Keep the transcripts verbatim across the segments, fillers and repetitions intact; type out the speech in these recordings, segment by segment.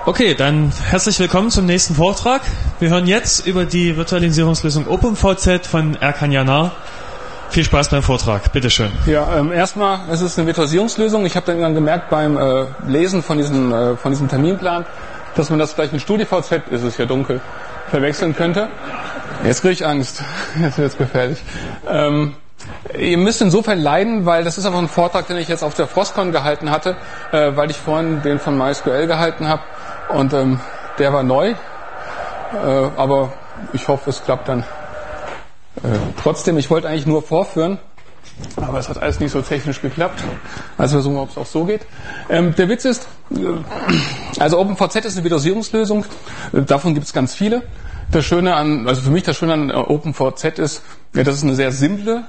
Okay, dann herzlich willkommen zum nächsten Vortrag. Wir hören jetzt über die Virtualisierungslösung OpenVZ von Erkan Yanar. Viel Spaß beim Vortrag, bitteschön. Ja, ähm, erstmal, es ist eine Virtualisierungslösung. Ich habe dann gemerkt beim äh, Lesen von diesem, äh, von diesem Terminplan, dass man das vielleicht mit StudiVZ, ist es ja dunkel, verwechseln könnte. Jetzt kriege ich Angst. Jetzt wird es gefährlich. Ähm, ihr müsst insofern leiden, weil das ist aber ein Vortrag, den ich jetzt auf der Frostcon gehalten hatte, äh, weil ich vorhin den von MySQL gehalten habe. Und ähm, der war neu, äh, aber ich hoffe, es klappt dann äh, trotzdem. Ich wollte eigentlich nur vorführen, aber es hat alles nicht so technisch geklappt. Also versuchen wir, ob es auch so geht. Ähm, der Witz ist, äh, also OpenVZ ist eine Virtualisierungslösung, äh, davon gibt es ganz viele. Das Schöne an, also für mich das Schöne an OpenVZ ist, ja, dass es eine sehr simple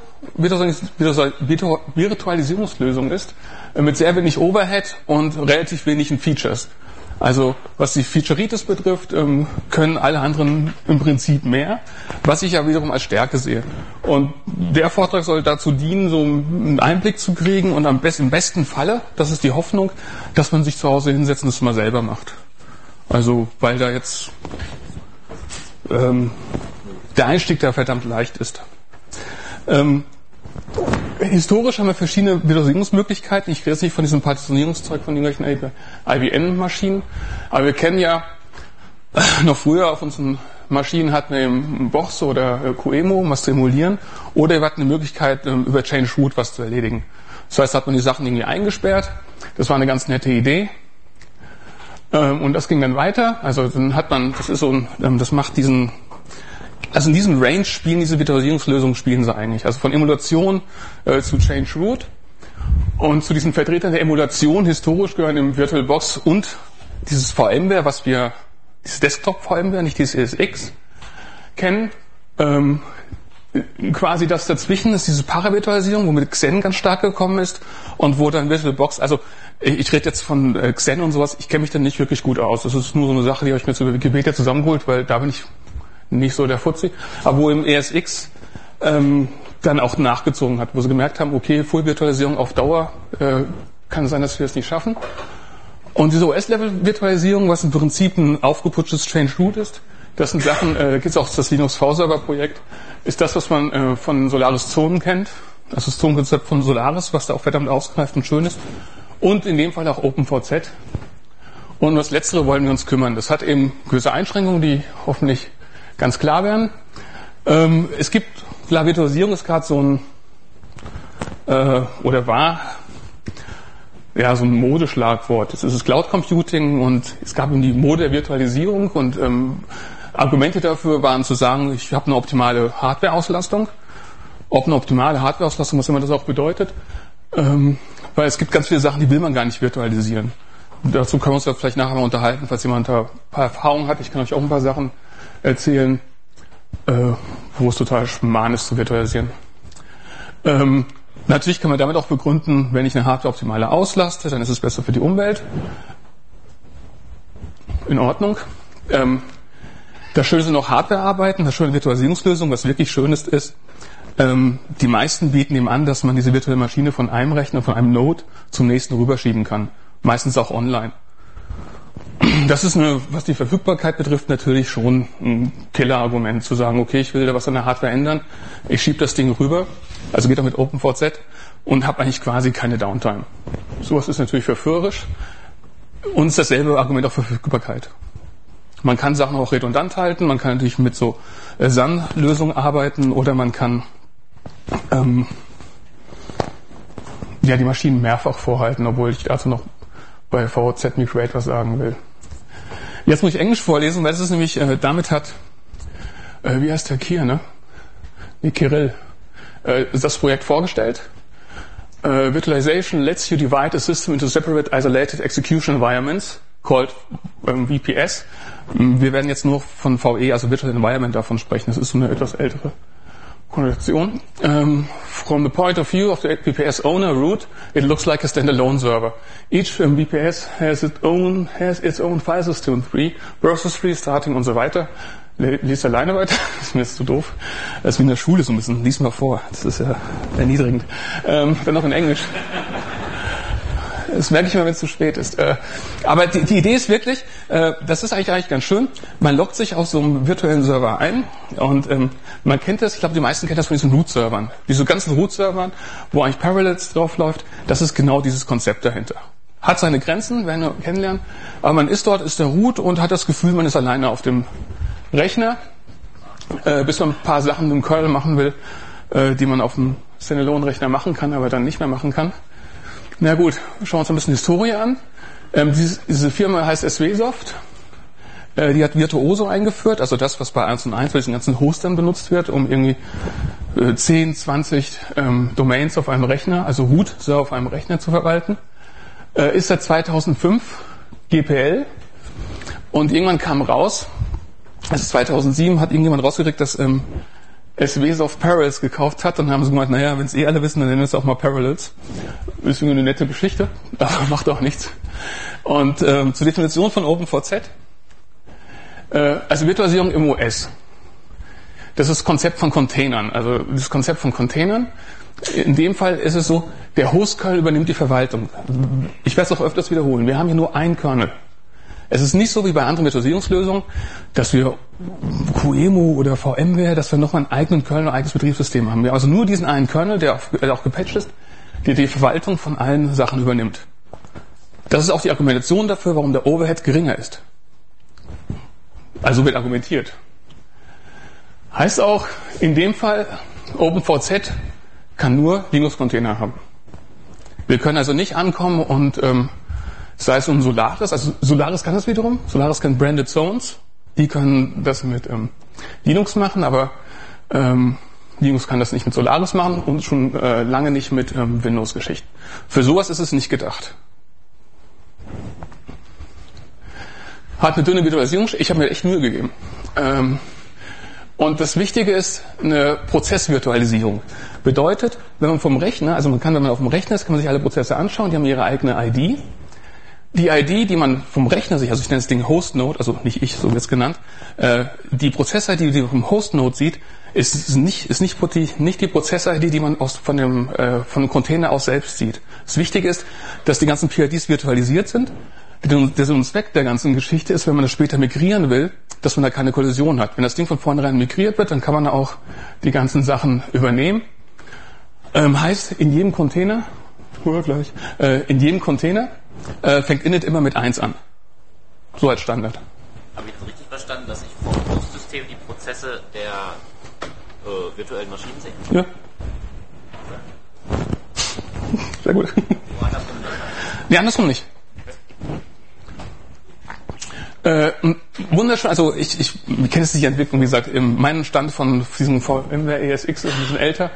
Virtualisierungslösung ist, äh, mit sehr wenig Overhead und relativ wenigen Features. Also was die Featureitis betrifft, ähm, können alle anderen im Prinzip mehr, was ich ja wiederum als Stärke sehe. Und der Vortrag soll dazu dienen, so einen Einblick zu kriegen und am besten, im besten Falle, das ist die Hoffnung, dass man sich zu Hause hinsetzt und das mal selber macht. Also weil da jetzt ähm, der Einstieg da verdammt leicht ist. Ähm, Historisch haben wir verschiedene Virtualisierungsmöglichkeiten. Ich rede jetzt nicht von diesem Partitionierungszeug von irgendwelchen I B M-Maschinen, aber wir kennen ja noch früher auf unseren Maschinen hatten wir eben Box oder QEMU, um was zu emulieren, oder wir hatten eine Möglichkeit, über Change Root was zu erledigen. Das heißt, da hat man die Sachen irgendwie eingesperrt. Das war eine ganz nette Idee. Und das ging dann weiter. Also dann hat man, das ist so ein, das macht diesen Also in diesem Range spielen diese Virtualisierungslösungen spielen sie eigentlich. Also von Emulation äh, zu Change Root. Und zu diesen Vertretern der Emulation historisch gehören im VirtualBox und dieses VMware, was wir, dieses Desktop-VMware, nicht dieses E S X, kennen. Ähm, quasi das dazwischen ist diese Paravirtualisierung, womit Xen ganz stark gekommen ist und wo dann VirtualBox, also ich, ich rede jetzt von äh, Xen und sowas, ich kenne mich da nicht wirklich gut aus. Das ist nur so eine Sache, die habe ich mir zu Wikipedia zusammengeholt, weil da bin ich nicht so der Fuzzi, aber wo im E S X ähm, dann auch nachgezogen hat, wo sie gemerkt haben, okay, Full-Virtualisierung auf Dauer äh, kann sein, dass wir es nicht schaffen. Und diese O S-Level-Virtualisierung, was im Prinzip ein aufgeputschtes Change Root ist, das sind Sachen, äh, gibt es auch das Linux V-Server-Projekt, ist das, was man äh, von Solaris Zonen kennt, also das Zonenkonzept von Solaris, was da auch verdammt ausgereift und schön ist, und in dem Fall auch OpenVZ. Und um das Letztere wollen wir uns kümmern. Das hat eben gewisse Einschränkungen, die hoffentlich ganz klar werden. Ähm, es gibt, klar, Virtualisierung ist gerade so ein, äh, oder war, ja, so ein Modeschlagwort. Jetzt ist es Cloud Computing und es gab eben die Mode der Virtualisierung und ähm, Argumente dafür waren zu sagen, ich habe eine optimale Hardware-Auslastung. Ob eine optimale Hardware-Auslastung, was immer das auch bedeutet. Ähm, weil es gibt ganz viele Sachen, die will man gar nicht virtualisieren. Und dazu können wir uns da vielleicht nachher mal unterhalten, falls jemand da ein paar Erfahrungen hat. Ich kann euch auch ein paar Sachen erzählen, äh, wo es total schmarrn ist zu virtualisieren. Ähm, natürlich kann man damit auch begründen, wenn ich eine Hardware optimale auslaste, dann ist es besser für die Umwelt. In Ordnung. Ähm, das Schöne sind noch Hardware-Arbeiten, das Schöne Virtualisierungslösung, was wirklich schön ist, ist, ähm, die meisten bieten eben an, dass man diese virtuelle Maschine von einem Rechner, von einem Node zum nächsten rüberschieben kann. Meistens auch online. Das ist, eine, was die Verfügbarkeit betrifft, natürlich schon ein Killer-Argument, zu sagen, okay, ich will da was an der Hardware ändern, ich schiebe das Ding rüber, also geht auch mit OpenVZ und habe eigentlich quasi keine Downtime. Sowas ist natürlich verführerisch und ist dasselbe Argument auch für Verfügbarkeit. Man kann Sachen auch redundant halten, man kann natürlich mit so S A N-Lösungen arbeiten oder man kann ähm, ja die Maschinen mehrfach vorhalten, obwohl ich dazu noch bei V Z Migrate was sagen will. Jetzt muss ich Englisch vorlesen, weil es ist nämlich, äh, damit hat, äh, wie heißt der Kier, ne? Nee, Kirill, äh, das Projekt vorgestellt. Äh, Virtualization lets you divide a system into separate isolated execution environments, called ähm, V P S. Wir werden jetzt nur von V E, also Virtual Environment, davon sprechen. Das ist so eine etwas ältere Konnotation. Um, from the point of view of the V P S owner root, it looks like a standalone server. Each um, V P S has its own has its own file system tree, process tree, starting und so weiter. Lies alleine weiter. Das ist mir jetzt zu doof. Das ist wie in der Schule so ein bisschen. Lies mal vor. Das ist ja erniedrigend. Ähm, dann noch in Englisch. Das merke ich immer, wenn es zu spät ist. Äh, aber die, die Idee ist wirklich, äh, das ist eigentlich, eigentlich ganz schön. Man loggt sich auf so einem virtuellen Server ein und ähm, man kennt das, ich glaube, die meisten kennen das von diesen Root-Servern. Diese ganzen Root-Servern, wo eigentlich Parallels drauf läuft, das ist genau dieses Konzept dahinter. Hat seine Grenzen, werden wir kennenlernen, aber man ist dort, ist der Root und hat das Gefühl, man ist alleine auf dem Rechner, äh, bis man ein paar Sachen im Kernel machen will, äh, die man auf dem Standalone-Rechner machen kann, aber dann nicht mehr machen kann. Na gut, schauen wir uns ein bisschen Historie an. Ähm, diese, diese Firma heißt S W Soft. Äh, die hat Virtuoso eingeführt, also das, was bei eins und eins bei diesen ganzen Hostern benutzt wird, um irgendwie äh, zehn, zwanzig ähm, Domains auf einem Rechner, also Root-Server auf einem Rechner zu verwalten. Äh, ist seit zweitausendfünf G P L und irgendwann kam raus, also zweitausendsieben hat irgendjemand rausgekriegt, dass ähm, S W Soft Parallels gekauft hat. Dann haben sie gemeint, naja, wenn es eh alle wissen, dann nennen wir es auch mal Parallels. Ist irgendwie eine nette Geschichte, aber macht auch nichts. Und ähm, zur Definition von OpenVZ. Äh, also Virtualisierung im O S. Das ist das Konzept von Containern. Also das Konzept von Containern. In dem Fall ist es so, der Host-Kernel übernimmt die Verwaltung. Ich werde es auch öfters wiederholen. Wir haben hier nur einen Kernel. Es ist nicht so wie bei anderen Virtualisierungslösungen, dass wir Q E M U oder VMware, dass wir nochmal einen eigenen Kernel, ein eigenes Betriebssystem haben. Wir haben also nur diesen einen Kernel, der auch, der auch gepatcht ist, der die Verwaltung von allen Sachen übernimmt. Das ist auch die Argumentation dafür, warum der Overhead geringer ist. Also wird argumentiert. Heißt auch, in dem Fall, OpenVZ kann nur Linux-Container haben. Wir können also nicht ankommen und ähm, sei es um Solaris, also Solaris kann das wiederum, Solaris kann Branded Zones, die können das mit ähm, Linux machen, aber ähm, Linux kann das nicht mit Solaris machen und schon äh, lange nicht mit ähm, Windows-Geschichten. Für sowas ist es nicht gedacht. Hat eine dünne Virtualisierung, ich habe mir echt Mühe gegeben. Ähm, und das Wichtige ist eine Prozessvirtualisierung. Bedeutet, wenn man vom Rechner, also man kann, wenn man auf dem Rechner ist, kann man sich alle Prozesse anschauen, die haben ihre eigene I D. Die I D, die man vom Rechner sich, also ich nenne das Ding Hostnode, also nicht ich, so wird es genannt, äh, die Prozess-I D, die man vom Hostnode sieht, ist nicht, ist nicht die, nicht die Prozess-I D, die man aus, von dem, äh, von dem Container aus selbst sieht. Das Wichtige ist, dass die ganzen P I Ds virtualisiert sind. Der Sinn und Zweck der ganzen Geschichte ist, wenn man das später migrieren will, dass man da keine Kollision hat. Wenn das Ding von vornherein migriert wird, dann kann man auch die ganzen Sachen übernehmen. Ähm, heißt, in jedem Container, oder gleich, äh, in jedem Container äh, fängt init immer mit eins an. So als Standard. Habe ich das richtig verstanden, dass ich vom Hostsystem die Prozesse der äh, virtuellen Maschinen sehe? Ja. Sehr gut. Andersrum nicht. Nee, andersrum nicht. Äh, wunderschön, also ich, ich kenne jetzt nicht die Entwicklung, wie gesagt, in meinem Stand von diesem VMware E S X ist ein bisschen älter.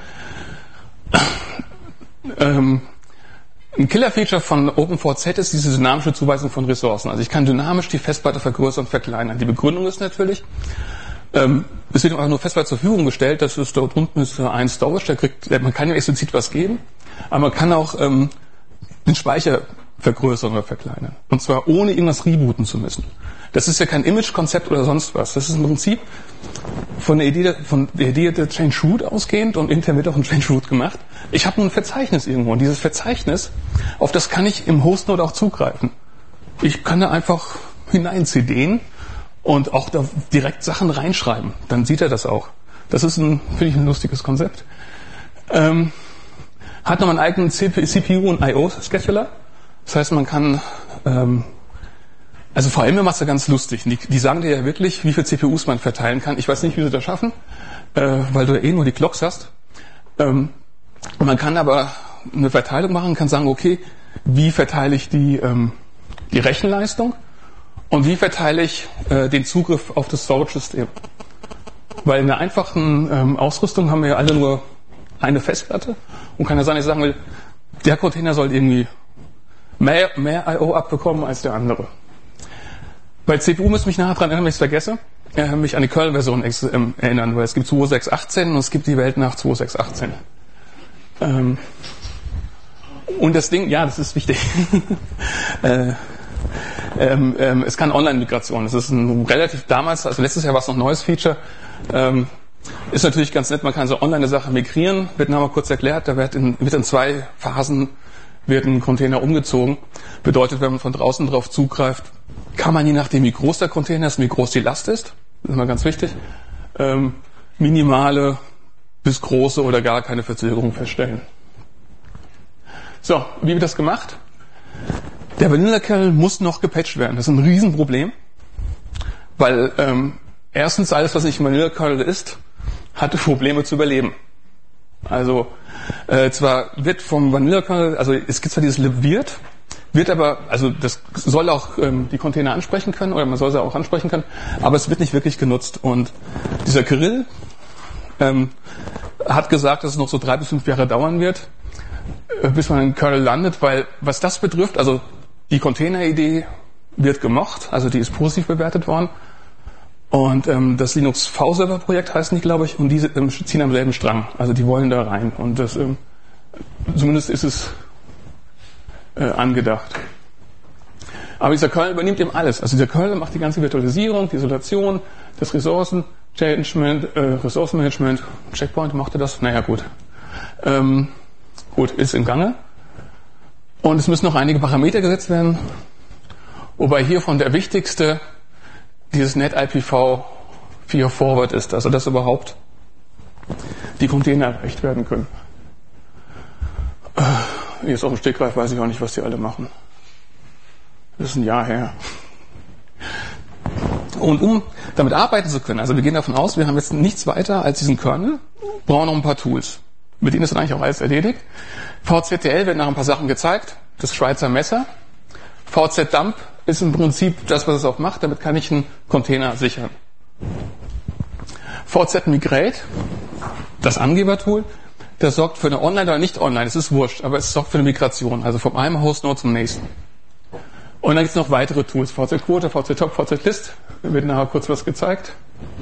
Ähm, ein Killer-Feature von OpenVZ ist diese dynamische Zuweisung von Ressourcen. Also ich kann dynamisch die Festplatte vergrößern und verkleinern. Die Begründung ist natürlich, ähm, es wird einfach nur Festplatte zur Verfügung gestellt, das ist dort unten ist ein Storage, da kriegt, man kann ja explizit was geben, aber man kann auch ähm, den Speicher vergrößern oder verkleinern. Und zwar ohne irgendwas rebooten zu müssen. Das ist ja kein Image-Konzept oder sonst was. Das ist im Prinzip von der Idee, von der Idee der Change Root ausgehend und intern wird auch ein Change Root gemacht. Ich habe ein Verzeichnis irgendwo und dieses Verzeichnis, auf das kann ich im Hostnode auch zugreifen. Ich kann da einfach hinein C D'n und auch da direkt Sachen reinschreiben. Dann sieht er das auch. Das ist ein, finde ich, ein lustiges Konzept. Ähm, hat noch einen eigenen C P U und I O-Scheduler. Das heißt, man kann, ähm, also VMware macht es ja ganz lustig. Die, die sagen dir ja wirklich, wie viele C P Us man verteilen kann. Ich weiß nicht, wie sie das schaffen, äh, weil du ja eh nur die Clocks hast. Ähm, man kann aber eine Verteilung machen, kann sagen, okay, wie verteile ich die, ähm, die Rechenleistung und wie verteile ich äh, den Zugriff auf das Storage-System. Weil in der einfachen ähm, Ausrüstung haben wir ja alle nur eine Festplatte und kann ja sein, dass ich sagen will, der Container soll irgendwie mehr, mehr I O abbekommen als der andere. Bei C P U muss ich mich nachher dran erinnern, wenn ich es vergesse, äh, mich an die Kernel-Version ex- äh, erinnern, weil es gibt zwei Punkt sechs Punkt achtzehn und es gibt die Welt nach zwei Punkt sechs Punkt achtzehn. Ähm, und das Ding, ja, das ist wichtig. äh, ähm, ähm, es kann Online-Migration. Das ist ein relativ damals, also letztes Jahr war es noch ein neues Feature. Ähm, ist natürlich ganz nett, man kann so online eine Sache migrieren, wird nachher mal kurz erklärt, da wird in, wird in zwei Phasen wird ein Container umgezogen. Bedeutet, wenn man von draußen drauf zugreift, kann man je nachdem, wie groß der Container ist und wie groß die Last ist, das ist mal ganz wichtig, ähm, minimale bis große oder gar keine Verzögerung feststellen. So, wie wird das gemacht? Der Vanilla-Kernel muss noch gepatcht werden. Das ist ein Riesenproblem, weil ähm, erstens alles, was nicht im Vanilla-Kernel ist, hatte Probleme zu überleben. Also äh, zwar wird vom Vanilla-Kernel, also es gibt zwar dieses libvirt, wird aber, also das soll auch ähm, die Container ansprechen können, oder man soll sie auch ansprechen können, aber es wird nicht wirklich genutzt. Und dieser Kirill ähm, hat gesagt, dass es noch so drei bis fünf Jahre dauern wird, äh, bis man im Kernel landet, weil was das betrifft, also die Container-Idee wird gemocht, also die ist positiv bewertet worden. Und ähm, das Linux V-Server-Projekt heißt nicht, glaube ich, und die ähm, ziehen am selben Strang. Also die wollen da rein. Und das ähm, zumindest ist es äh, angedacht. Aber dieser Kernel übernimmt eben alles. Also dieser Kernel macht die ganze Virtualisierung, die Isolation, das Ressourcen-Management, äh, Ressourcenmanagement. Checkpoint machte das. Naja, gut. Ähm, gut, ist im Gange. Und es müssen noch einige Parameter gesetzt werden. Wobei hiervon der wichtigste dieses Net I P v vier Forward ist, also dass überhaupt die Container erreicht werden können. Jetzt auf dem Stegreif weiß ich auch nicht, was die alle machen. Das ist ein Jahr her. Und um damit arbeiten zu können, also wir gehen davon aus, wir haben jetzt nichts weiter als diesen Kernel, brauchen noch ein paar Tools. Mit denen ist dann eigentlich auch alles erledigt. V Z T L wird nach ein paar Sachen gezeigt, das Schweizer Messer. V Z Dump ist im Prinzip das, was es auch macht. Damit kann ich einen Container sichern. V Z Migrate, das Angebertool, das sorgt für eine Online- oder nicht Online, es ist wurscht, aber es sorgt für eine Migration, also von einem Hostnode zum nächsten. Und dann gibt es noch weitere Tools, V Z Quote, V Z Top, V Z List, da wird nachher kurz was gezeigt.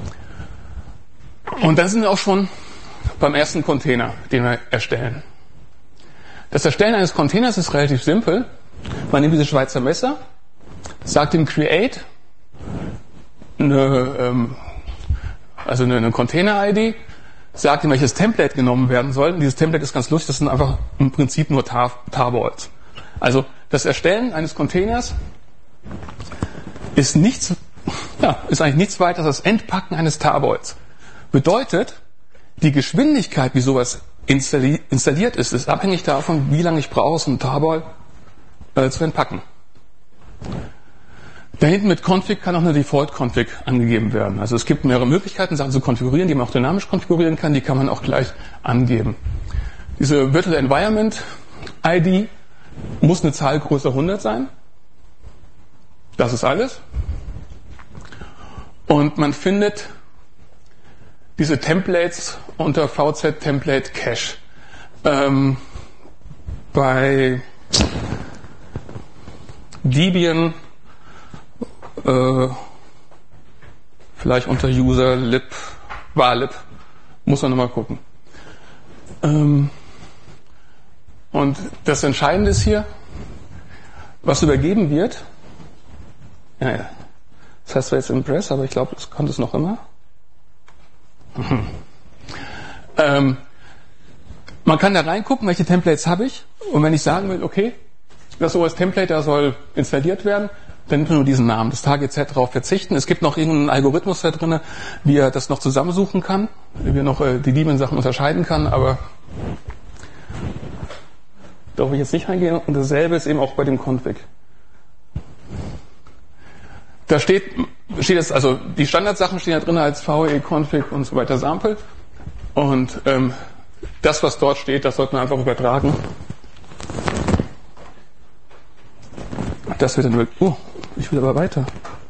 Und dann sind wir auch schon beim ersten Container, den wir erstellen. Das Erstellen eines Containers ist relativ simpel. Man nimmt dieses Schweizer Messer, sagt dem Create eine, ähm, also eine, eine Container-I D, sagt ihm, welches Template genommen werden soll. Und dieses Template ist ganz lustig, das sind einfach im Prinzip nur Tar- Tarballs. Also das Erstellen eines Containers ist nichts, ja, ist eigentlich nichts weiter als das Entpacken eines Tarballs. Bedeutet, die Geschwindigkeit, wie sowas installi- installiert ist, ist abhängig davon, wie lange ich brauche, so ein Tarball äh, zu entpacken. Da hinten mit Config kann auch eine Default-Config angegeben werden. Also es gibt mehrere Möglichkeiten, Sachen zu konfigurieren, die man auch dynamisch konfigurieren kann, die kann man auch gleich angeben. Diese Virtual Environment I D muss eine Zahl größer hundert sein. Das ist alles. Und man findet diese Templates unter V Z Template Cache. Ähm, bei Debian äh, vielleicht unter User lib varlib muss man nochmal gucken. Ähm, und das Entscheidende ist hier, was übergeben wird. Ja, ja. Das heißt zwar jetzt Impress, aber ich glaube, das kommt es noch immer. Mhm. Ähm, man kann da reingucken, welche Templates habe ich. Und wenn ich sagen will, okay, das O S-Template, da soll installiert werden, dann nimmt man nur diesen Namen, das Target Set darauf verzichten. Es gibt noch irgendeinen Algorithmus da drin, wie er das noch zusammensuchen kann, wie er noch äh, die Daemon-Sachen unterscheiden kann, aber da will ich jetzt nicht reingehen. Und dasselbe ist eben auch bei dem Config. Da steht, steht es, also die Standardsachen stehen da drin als V E, Config und so weiter, Sample. Und ähm, das, was dort steht, das sollte man einfach übertragen. Das wird dann wirklich, oh, ich will aber weiter.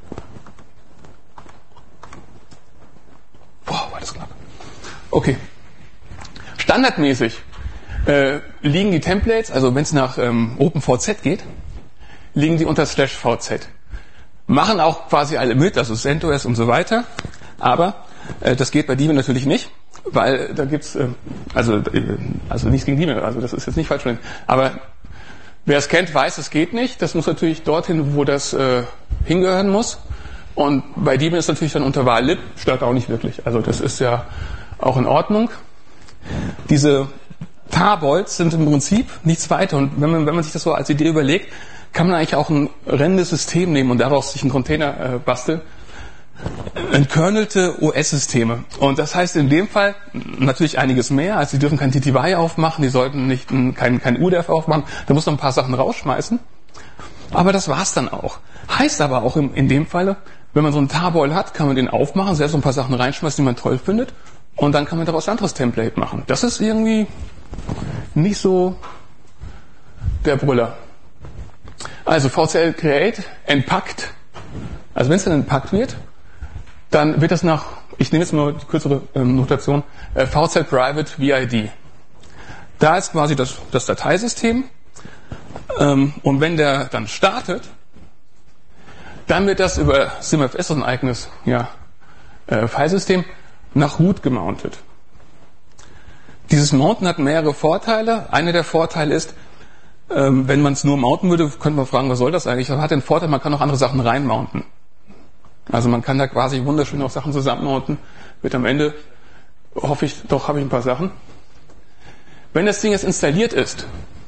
Wow, war das knapp. Okay. Standardmäßig äh, liegen die Templates, also wenn es nach ähm, OpenVZ geht, liegen die unter slash V Z. Machen auch quasi alle mit, also CentOS und so weiter, aber äh, das geht bei Daemon natürlich nicht, weil da gibt's, äh, also äh, also nichts gegen Daemon, also das ist jetzt nicht falsch verstanden, aber wer es kennt, weiß, es geht nicht. Das muss natürlich dorthin, wo das äh, hingehören muss. Und bei Daemon ist natürlich dann unter varlib, stört auch nicht wirklich. Also das ist ja auch in Ordnung. Diese Tarbolz sind im Prinzip nichts weiter. Und wenn man, wenn man sich das so als Idee überlegt, kann man eigentlich auch ein rennendes System nehmen und daraus sich einen Container äh, basteln. Entkernelte O S-Systeme. Und das heißt in dem Fall natürlich einiges mehr. Also sie dürfen kein T T Y aufmachen, die sollten nicht ein, kein, kein U D E F aufmachen, da muss man ein paar Sachen rausschmeißen. Aber das war's dann auch. Heißt aber auch in, in dem Falle, wenn man so einen Tarball hat, kann man den aufmachen, selbst so ein paar Sachen reinschmeißen, die man toll findet, und dann kann man daraus ein anderes Template machen. Das ist irgendwie nicht so der Brüller. Also V C L Create entpackt. Also wenn es dann entpackt wird, dann wird das nach, ich nehme jetzt mal die kürzere ähm, Notation, äh, V Z Private V I D. Da ist quasi das, das Dateisystem. Ähm, und wenn der dann startet, dann wird das über SimFS, ein eigenes ja, äh, Filesystem, nach root gemountet. Dieses Mounten hat mehrere Vorteile. Einer der Vorteile ist, ähm, wenn man es nur mounten würde, könnte man fragen, was soll das eigentlich? Das hat den Vorteil, man kann auch andere Sachen reinmounten. Also man kann da quasi wunderschön auch Sachen zusammenmounten. Wird am Ende, hoffe ich, doch habe ich ein paar Sachen. Wenn das Ding jetzt installiert ist,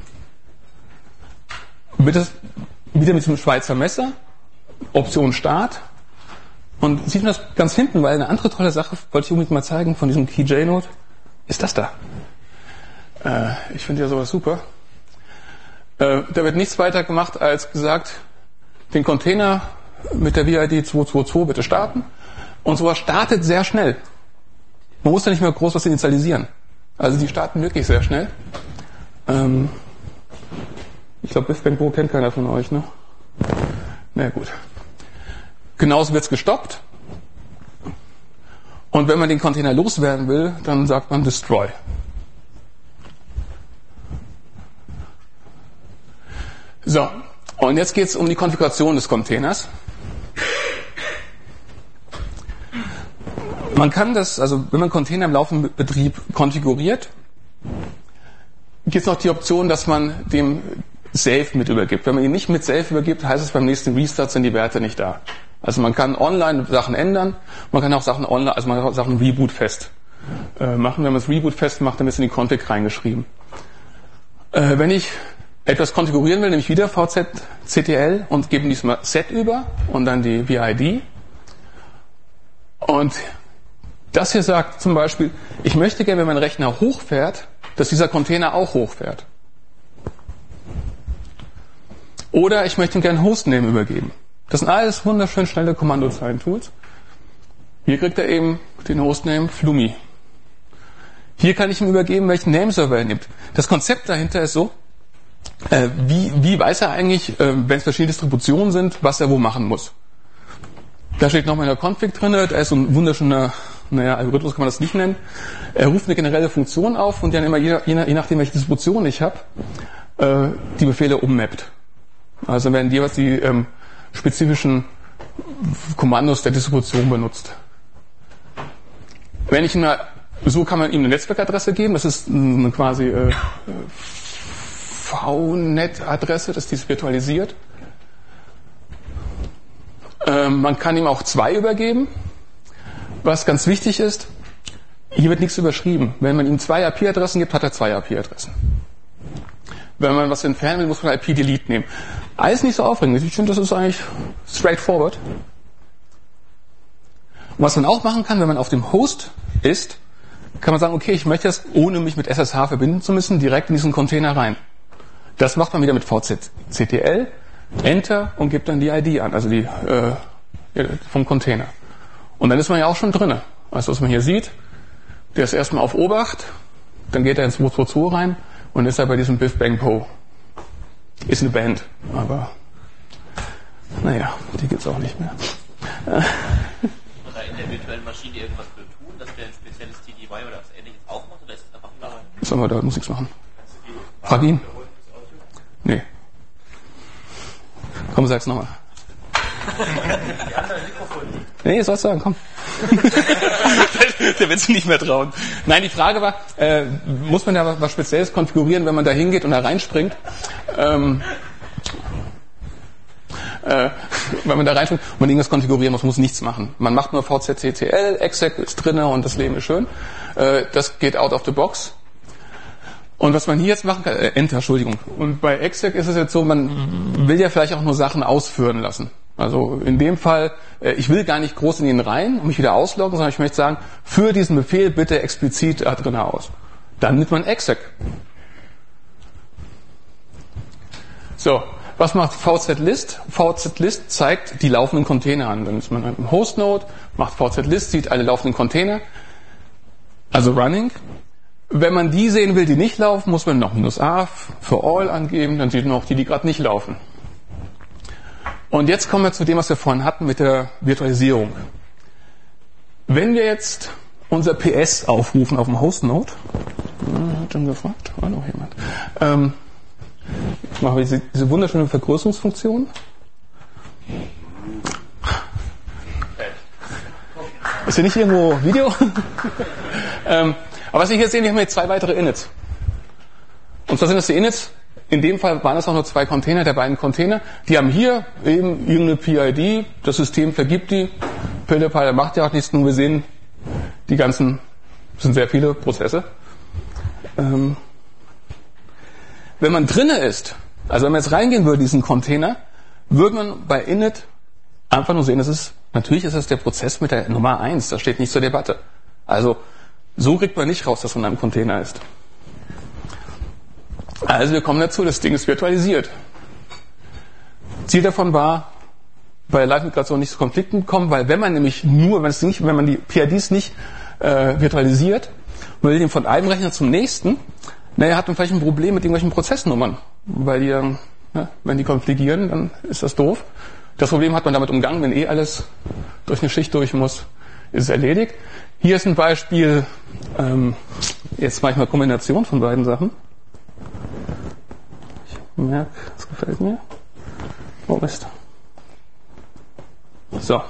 wird es wieder mit so einem Schweizer Messer, Option Start, und sieht man das ganz hinten, weil eine andere tolle Sache, wollte ich unbedingt mal zeigen, von diesem KeyJNode, ist das da. Äh, ich finde ja sowas super. Äh, da wird nichts weiter gemacht, als gesagt, den Container mit der V I D zwei zwei zwei bitte starten. Und sowas startet sehr schnell. Man muss da nicht mehr groß was initialisieren. Also die starten wirklich sehr schnell. Ähm ich glaube, Biffbang Pro kennt keiner von euch, ne? Na gut. Genauso wird's gestoppt. Und wenn man den Container loswerden will, dann sagt man Destroy. So, und jetzt geht's um die Konfiguration des Containers. Man kann das, also wenn man Container im laufenden Betrieb konfiguriert, gibt es noch die Option, dass man dem Safe mit übergibt. Wenn man ihn nicht mit Safe übergibt, heißt es beim nächsten Restart sind die Werte nicht da. Also man kann online Sachen ändern, man kann auch Sachen online, also man kann auch Sachen Reboot fest äh, machen. Wenn man es Reboot fest macht, dann ist in die Config reingeschrieben. Äh, wenn ich etwas konfigurieren will, nämlich wieder V Z C T L und gebe diesmal Set über und dann die V I D. Und das hier sagt zum Beispiel, ich möchte gerne, wenn mein Rechner hochfährt, dass dieser Container auch hochfährt. Oder ich möchte ihm gerne Hostname übergeben. Das sind alles wunderschön schnelle Kommandozeilen-Tools. Hier kriegt er eben den Hostname Flumi. Hier kann ich ihm übergeben, welchen Nameserver er nimmt. Das Konzept dahinter ist so, äh, wie, wie weiß er eigentlich, äh, wenn es verschiedene Distributionen sind, was er wo machen muss. Da steht nochmal in der Config drin, da ist so ein wunderschöner, naja, Algorithmus kann man das nicht nennen. Er ruft eine generelle Funktion auf und dann immer, je, je, je nachdem, welche Distribution ich habe, äh, die Befehle ummappt. Also werden jeweils die ähm, spezifischen Kommandos der Distribution benutzt. Wenn ich ihm, so kann man ihm eine Netzwerkadresse geben, das ist eine quasi äh, V Net-Adresse, das ist virtualisiert. Ähm, man kann ihm auch zwei übergeben. Was ganz wichtig ist, hier wird nichts überschrieben. Wenn man ihm zwei I P-Adressen gibt, hat er zwei I P-Adressen. Wenn man was entfernen will, muss man I P-Delete nehmen. Alles nicht so aufregend. Ich finde, das ist eigentlich straightforward. Und was man auch machen kann, wenn man auf dem Host ist, kann man sagen, okay, ich möchte das, ohne mich mit S S H verbinden zu müssen, direkt in diesen Container rein. Das macht man wieder mit V Z C T L, Enter und gibt dann die I D an, also die äh, vom Container. Und dann ist man ja auch schon drinne. Also was man hier sieht, der ist erstmal auf Obacht, dann geht er ins zwei zwei zwei rein und ist er bei diesem Biff Bang Po. Ist eine Band, aber naja, die gibt's auch nicht mehr. Muss man da in der virtuellen Maschine irgendwas für tun, dass der ein spezielles T T Y oder was ähnliches auch macht, oder ist es einfach da? Sollen wir da muss nichts machen? Frag ihn. Nee. Komm, sag's nochmal. Nee, sollst sagen, komm. Der wird sich nicht mehr trauen. Nein, die Frage war, äh, muss man da was Spezielles konfigurieren, wenn man da hingeht und da reinspringt? Ähm, äh, wenn man da reinspringt und man irgendwas konfigurieren muss, muss nichts machen. Man macht nur V Z C T L, Exec ist drinne und das Leben ist schön. Äh, das geht out of the box. Und was man hier jetzt machen kann, äh, Enter, Entschuldigung. Und bei exec ist es jetzt so, man will ja vielleicht auch nur Sachen ausführen lassen. Also in dem Fall, äh, ich will gar nicht groß in ihn rein und mich wieder ausloggen, sondern ich möchte sagen, führe diesen Befehl bitte explizit da drin aus. Dann nimmt man exec. So, was macht vzlist? Vzlist zeigt die laufenden Container an. Dann ist man im Hostnode, macht vzlist, sieht alle laufenden Container, also running. Wenn man die sehen will, die nicht laufen, muss man noch minus A für all angeben, dann sieht man auch die, die gerade nicht laufen. Und jetzt kommen wir zu dem, was wir vorhin hatten mit der Virtualisierung. Wenn wir jetzt unser P S aufrufen auf dem Hostnode, hat schon gefragt, war noch jemand, ähm, jetzt machen wir diese, diese wunderschöne Vergrößerungsfunktion. Ist hier nicht irgendwo Video? ähm, Aber was ich jetzt sehe, wir haben jetzt zwei weitere Inits. Und zwar sind das die Inits, in dem Fall waren es auch nur zwei Container, der beiden Container, die haben hier eben irgendeine P I D, das System vergibt die, Pillepalle macht ja auch nichts, nur wir sehen, die ganzen, das sind sehr viele Prozesse. Ähm, wenn man drinne ist, also wenn man jetzt reingehen würde in diesen Container, würde man bei Init einfach nur sehen, das ist, natürlich ist das der Prozess mit der Nummer eins, das steht nicht zur Debatte. Also, so kriegt man nicht raus, dass man in einem Container ist. Also wir kommen dazu, das Ding ist virtualisiert. Ziel davon war, bei der Live-Migration nicht zu Konflikten kommen, weil wenn man nämlich nur, wenn, es nicht, wenn man die P I Ds nicht äh, virtualisiert, man will den von einem Rechner zum nächsten, naja, hat man vielleicht ein Problem mit irgendwelchen Prozessnummern, weil die, äh, wenn die konfligieren, dann ist das doof. Das Problem hat man damit umgangen, wenn eh alles durch eine Schicht durch muss, ist es erledigt. Hier ist ein Beispiel, ähm, jetzt mache ich mal Kombination von beiden Sachen. Ich merke, das gefällt mir. Oh Mist. So.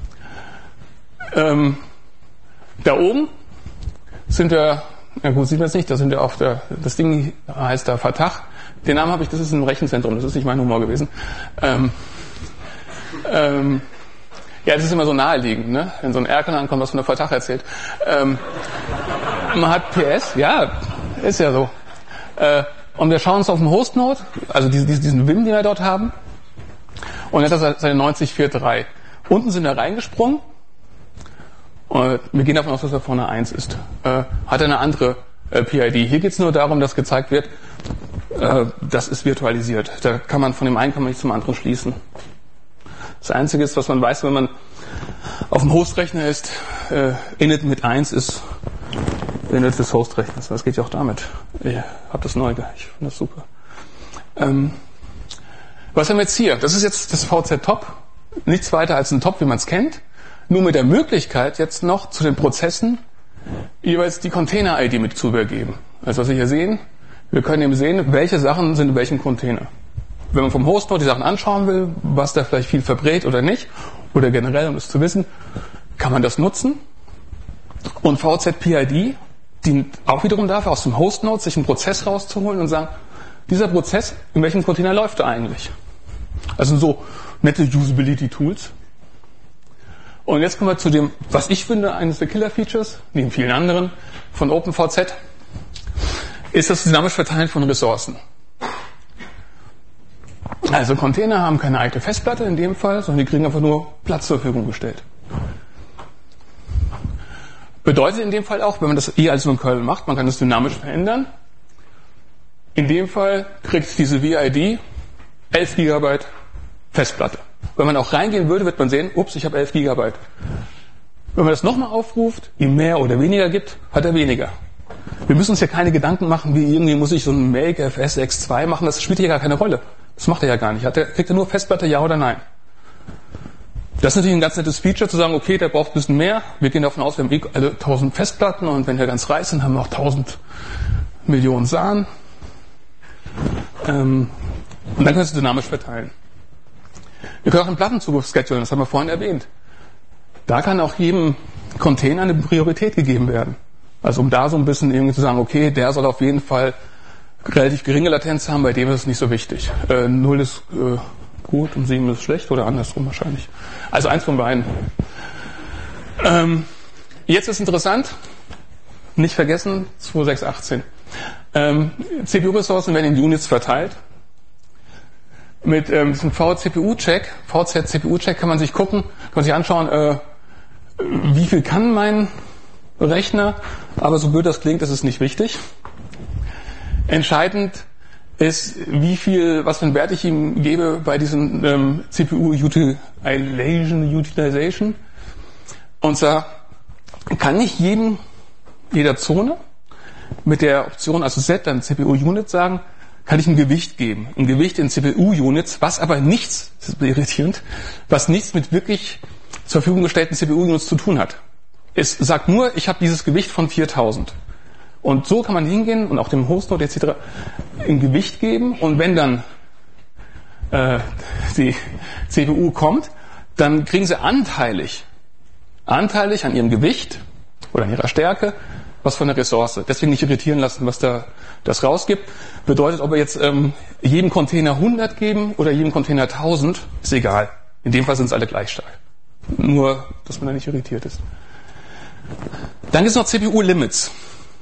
Ähm, da oben sind wir, ja gut, sieht man es nicht, da sind wir auf der, das Ding heißt da Fatah. Den Namen habe ich, das ist ein Rechenzentrum, das ist nicht mein Humor gewesen. Ähm, ähm, Ja, das ist immer so naheliegend, ne? Wenn so ein Erkel ankommt, was von der Fatah erzählt. Ähm, man hat P S, ja, ist ja so. Äh, und wir schauen uns auf dem Hostnode, also diesen, diesen Vim, den wir dort haben, und jetzt hat er seine neunzig vier drei. Unten sind wir reingesprungen, und wir gehen davon aus, dass er vorne eins ist. Äh, hat er eine andere äh, P I D. Hier geht es nur darum, dass gezeigt wird, äh, das ist virtualisiert. Da kann man von dem einen kann man nicht zum anderen schließen. Das Einzige ist, was man weiß, wenn man auf dem Hostrechner ist, äh, init mit eins ist init des Hostrechners. Das geht ja auch damit. Ich habe das neu, ich finde das super. Ähm, was haben wir jetzt hier? Das ist jetzt das V Z-Top. Nichts weiter als ein Top, wie man es kennt. Nur mit der Möglichkeit, jetzt noch zu den Prozessen jeweils die Container-I D mit zu übergeben. Also was wir hier sehen, wir können eben sehen, welche Sachen sind in welchem Container. Wenn man vom Hostnode die Sachen anschauen will, was da vielleicht viel verbrät oder nicht, oder generell, um das zu wissen, kann man das nutzen. Und V Z P I D dient auch wiederum dafür, aus dem Hostnode sich einen Prozess rauszuholen und sagen, dieser Prozess, in welchem Container läuft er eigentlich? Also so nette Usability-Tools. Und jetzt kommen wir zu dem, was ich finde, eines der Killer-Features, neben vielen anderen, von OpenVZ, ist das dynamische Verteilen von Ressourcen. Also Container haben keine eigene Festplatte in dem Fall, sondern die kriegen einfach nur Platz zur Verfügung gestellt. Bedeutet in dem Fall auch, wenn man das eh als so ein Kernel macht, man kann das dynamisch verändern. In dem Fall kriegt diese V I D elf Gigabyte Festplatte. Wenn man auch reingehen würde, wird man sehen, ups, ich habe elf Gigabyte. Wenn man das nochmal aufruft, ihm mehr oder weniger gibt, hat er weniger. Wir müssen uns ja keine Gedanken machen, wie irgendwie muss ich so ein Make F S X zwei machen, das spielt hier gar keine Rolle. Das macht er ja gar nicht. Hat er, kriegt er nur Festplatte, ja oder nein? Das ist natürlich ein ganz nettes Feature, zu sagen, okay, der braucht ein bisschen mehr. Wir gehen davon aus, wir haben eh alle tausend Festplatten und wenn wir ganz reich sind, haben wir auch tausend Millionen S A N. Ähm, und dann kannst du dynamisch verteilen. Wir können auch einen Plattenzugriff schedulen, das haben wir vorhin erwähnt. Da kann auch jedem Container eine Priorität gegeben werden. Also um da so ein bisschen irgendwie zu sagen, okay, der soll auf jeden Fall relativ geringe Latenz haben, bei dem ist es nicht so wichtig. Äh, null ist äh, gut und sieben ist schlecht oder andersrum wahrscheinlich. Also eins von beiden. Ähm, jetzt ist interessant, nicht vergessen, zwei Punkt sechs Punkt achtzehn. Ähm, C P U-Ressourcen werden in Units verteilt. Mit ähm, diesem V Z C P U-Check, V Z C P U-Check kann man sich gucken, kann man sich anschauen, äh, wie viel kann mein Rechner, aber so blöd das klingt, das ist nicht wichtig. Entscheidend ist, wie viel, was für einen Wert ich ihm gebe bei diesem ähm, C P U-Utilization. Utilization. Und zwar kann ich jedem, jeder Zone mit der Option, also Z, dann C P U-Unit sagen, kann ich ein Gewicht geben. Ein Gewicht in C P U-Units, was aber nichts, das ist irritierend, was nichts mit wirklich zur Verfügung gestellten C P U-Units zu tun hat. Es sagt nur, ich habe dieses Gewicht von viertausend. Und so kann man hingehen und auch dem Hostnode et cetera ein Gewicht geben. Und wenn dann äh, die C P U kommt, dann kriegen sie anteilig, anteilig an ihrem Gewicht oder an ihrer Stärke was von der Ressource. Deswegen nicht irritieren lassen, was da das rausgibt. Bedeutet, ob wir jetzt ähm, jedem Container hundert geben oder jedem Container tausend, ist egal. In dem Fall sind es alle gleich stark. Nur, dass man da nicht irritiert ist. Dann gibt es noch C P U-Limits.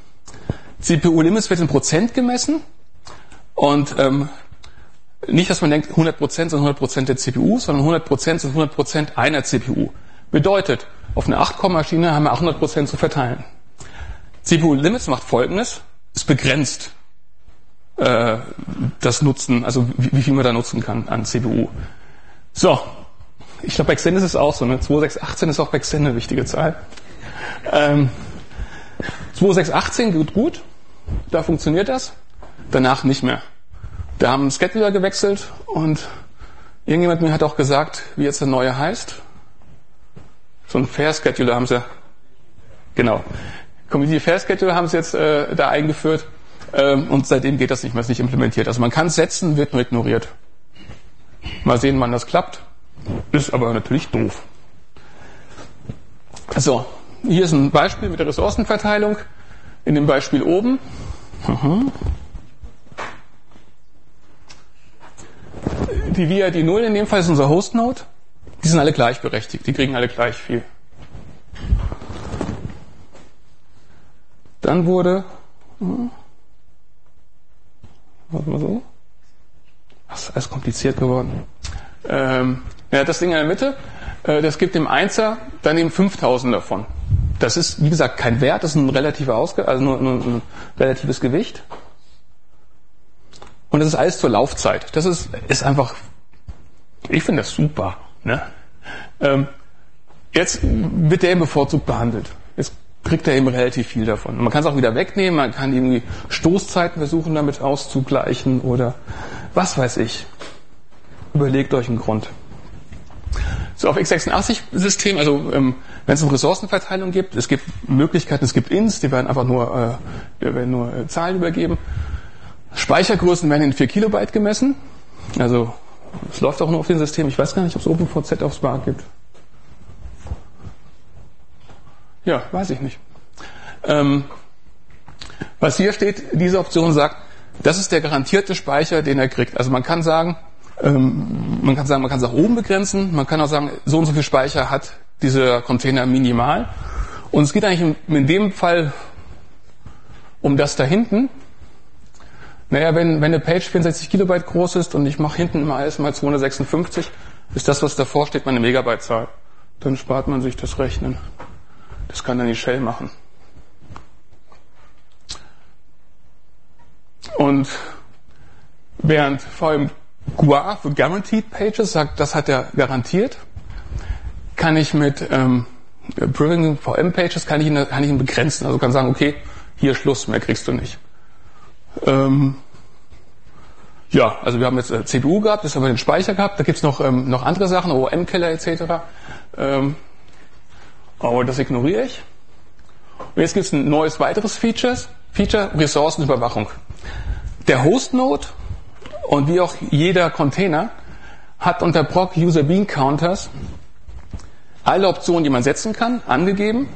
C P U-Limits wird in Prozent gemessen und ähm, nicht, dass man denkt, hundert Prozent sind hundert Prozent der C P U, sondern hundert Prozent sind hundert Prozent einer C P U. Bedeutet, auf einer acht-Core-Maschine haben wir auch hundert Prozent zu verteilen. C P U-Limits macht Folgendes, es begrenzt äh, das Nutzen, also wie, wie viel man da nutzen kann an C P U. So, ich glaube bei Xen ist es auch so, ne? zwei sechs achtzehn ist auch bei Xen eine wichtige Zahl. Ähm, zwei sechs achtzehn gut, gut, da funktioniert das, danach nicht mehr. Da haben Scheduler gewechselt und irgendjemand mir hat auch gesagt, wie jetzt der neue heißt. So ein Fair Scheduler haben sie, genau. Community Fair Scheduler haben sie jetzt äh, da eingeführt ähm, und seitdem geht das nicht mehr, ist nicht implementiert. Also man kann setzen, wird nur ignoriert. Mal sehen, wann das klappt. Ist aber natürlich doof. So, hier ist ein Beispiel mit der Ressourcenverteilung. In dem Beispiel oben. Mhm. Die V I D null in dem Fall ist unser Hostnode. Die sind alle gleichberechtigt, die kriegen alle gleich viel. Dann wurde, hm, warte mal so, das ist alles kompliziert geworden. Ähm, ja, das Ding in der Mitte, äh, das gibt dem Einser dann eben fünftausend davon. Das ist, wie gesagt, kein Wert, das ist ein relativer Ausge, also nur, nur ein relatives Gewicht. Und das ist alles zur Laufzeit. Das ist, ist einfach, ich finde das super. Ne? Ähm, jetzt wird der eben bevorzugt behandelt. Jetzt kriegt er eben relativ viel davon. Und man kann es auch wieder wegnehmen, man kann irgendwie Stoßzeiten versuchen damit auszugleichen oder was weiß ich. Überlegt euch einen Grund. So, auf x sechsundachtzig-System, also ähm, wenn es eine Ressourcenverteilung gibt, es gibt Möglichkeiten, es gibt Ints, die werden einfach nur, äh, die werden nur äh, Zahlen übergeben. Speichergrößen werden in vier Kilobyte gemessen. Also es läuft auch nur auf dem System. Ich weiß gar nicht, ob es OpenVZ auf Spark gibt. Ja, weiß ich nicht. Ähm, was hier steht, diese Option sagt, das ist der garantierte Speicher, den er kriegt. Also man kann sagen, ähm, man kann sagen, man kann es auch oben begrenzen. Man kann auch sagen, so und so viel Speicher hat dieser Container minimal. Und es geht eigentlich in, in dem Fall um das da hinten. Naja, wenn, wenn eine Page vierundsechzig Kilobyte groß ist und ich mache hinten immer alles mal zweihundertsechsundfünfzig, ist das, was davor steht, meine Megabyte-Zahl. Dann spart man sich das Rechnen. Das kann dann die Shell machen. Und während V M Q A für Guaranteed Pages sagt, das hat er garantiert, kann ich mit ähm, Privileging V M Pages kann ich ihn, kann ich ihn begrenzen. Also kann sagen, okay, hier Schluss, mehr kriegst du nicht. Ähm, ja, also wir haben jetzt äh, C P U gehabt, das haben wir den Speicher gehabt, da gibt's noch, ähm, noch andere Sachen, O M-Keller et cetera. Ähm, aber das ignoriere ich. Und jetzt gibt's ein neues weiteres Features, Feature, Ressourcenüberwachung. Der Hostnode und wie auch jeder Container hat unter Proc User Bean Counters alle Optionen, die man setzen kann, angegeben.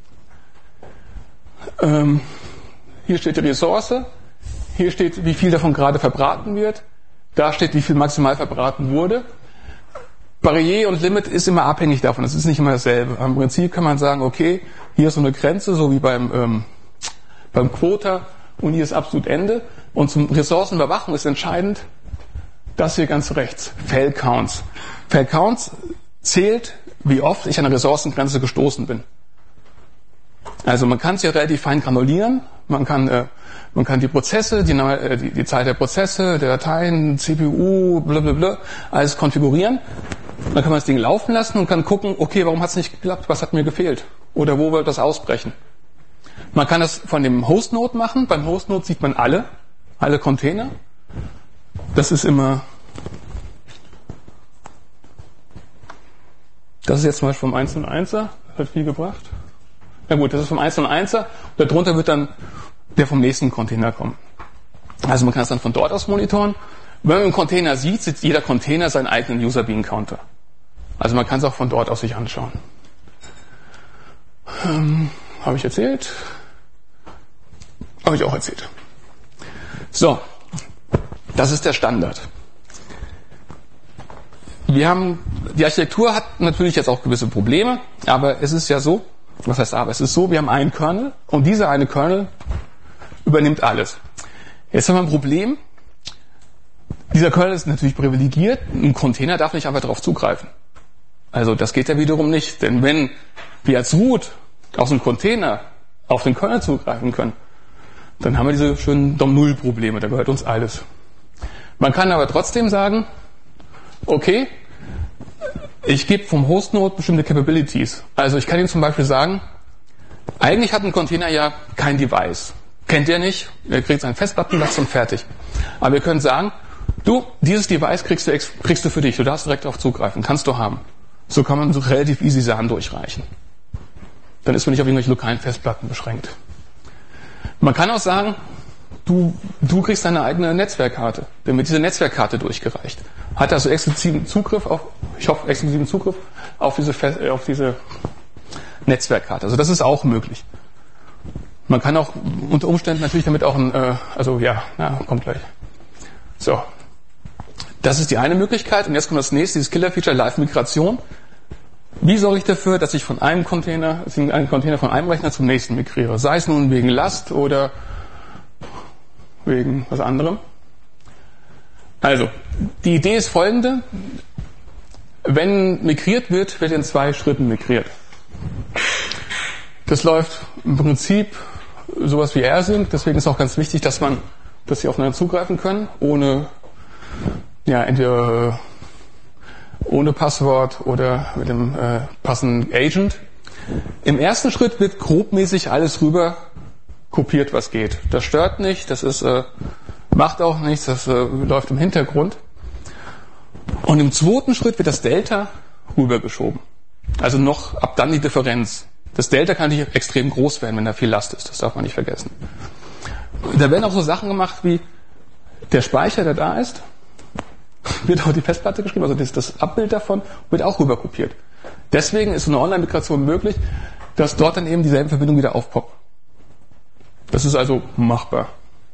Ähm, hier steht die Ressource. Hier steht, wie viel davon gerade verbraten wird. Da steht, wie viel maximal verbraten wurde. Barriere und Limit ist immer abhängig davon. Das ist nicht immer dasselbe. Im Prinzip kann man sagen, okay, hier ist so eine Grenze, so wie beim, ähm, beim Quota. und hier ist absolut Ende. Und zum Ressourcenüberwachung ist entscheidend, das hier ganz rechts, Fail Counts. Fail Counts zählt, wie oft ich an eine Ressourcengrenze gestoßen bin. Also man kann es ja relativ fein granulieren, man kann, äh, man kann die Prozesse, die, äh, die, die Zahl der Prozesse, der Dateien, C P U, blablabla, alles konfigurieren. Dann kann man das Ding laufen lassen und kann gucken, okay, warum hat es nicht geklappt, was hat mir gefehlt? Oder wo wird das ausbrechen? Man kann das von dem Hostnode machen. Beim Hostnode sieht man alle, alle Container. Das ist immer, das ist jetzt zum Beispiel vom eins null eins er, das hat viel gebracht. Na gut, das ist vom eins null eins er, und darunter wird dann der vom nächsten Container kommen. Also man kann es dann von dort aus monitoren. Wenn man einen Container sieht, sieht jeder Container seinen eigenen User-Bean-Counter. Also man kann es auch von dort aus sich anschauen. Ähm, habe ich erzählt? Habe ich auch erzählt. So, das ist der Standard. Wir haben, die Architektur hat natürlich jetzt auch gewisse Probleme, aber es ist ja so, was heißt aber, es ist so, wir haben einen Kernel und dieser eine Kernel übernimmt alles. Jetzt haben wir ein Problem. Dieser Kernel ist natürlich privilegiert, ein Container darf nicht einfach darauf zugreifen. Also das geht ja wiederum nicht, denn wenn wir als Root aus einem Container auf den Kernel zugreifen können, dann haben wir diese schönen D O M null Probleme, da gehört uns alles. Man kann aber trotzdem sagen, okay, ich gebe vom Hostnode bestimmte Capabilities. Also ich kann Ihnen zum Beispiel sagen, eigentlich hat ein Container ja kein Device. Kennt ihr nicht, er kriegt seinen Festplattenplatz und fertig. Aber wir können sagen, du, dieses Device kriegst du, kriegst du für dich, du darfst direkt darauf zugreifen, kannst du haben. So kann man so relativ easy Sachen durchreichen. Dann ist man nicht auf irgendwelche lokalen Festplatten beschränkt. Man kann auch sagen, du, du kriegst deine eigene Netzwerkkarte. Dann wird diese Netzwerkkarte durchgereicht. Hat also exklusiven Zugriff auf, ich hoffe, exklusiven Zugriff auf diese, auf diese Netzwerkkarte. Also das ist auch möglich. Man kann auch unter Umständen natürlich damit auch ein, äh, also ja, na, kommt gleich. So. Das ist die eine Möglichkeit. Und jetzt kommt das nächste, dieses Killer-Feature Live-Migration. Wie sorge ich dafür, dass ich von einem Container, einen Container von einem Rechner zum nächsten migriere? Sei es nun wegen Last oder wegen was anderem. Also, die Idee ist folgende. Wenn migriert wird, wird in zwei Schritten migriert. Das läuft im Prinzip sowas wie rsync, deswegen ist auch ganz wichtig, dass man, dass sie aufeinander zugreifen können, ohne, ja, entweder ohne Passwort oder mit dem äh, passenden Agent. Im ersten Schritt wird grobmäßig alles rüber kopiert, was geht. Das stört nicht, das ist, äh, macht auch nichts, das äh, läuft im Hintergrund. Und im zweiten Schritt wird das Delta rübergeschoben. Also noch ab dann die Differenz. Das Delta kann natürlich extrem groß werden, wenn da viel Last ist. Das darf man nicht vergessen. Da werden auch so Sachen gemacht wie der Speicher, der da ist, wird auf die Festplatte geschrieben, also das, das Abbild davon wird auch rüber kopiert. Deswegen ist so eine Online-Migration möglich, dass dort dann eben dieselben Verbindungen wieder aufpoppen. Das ist also machbar.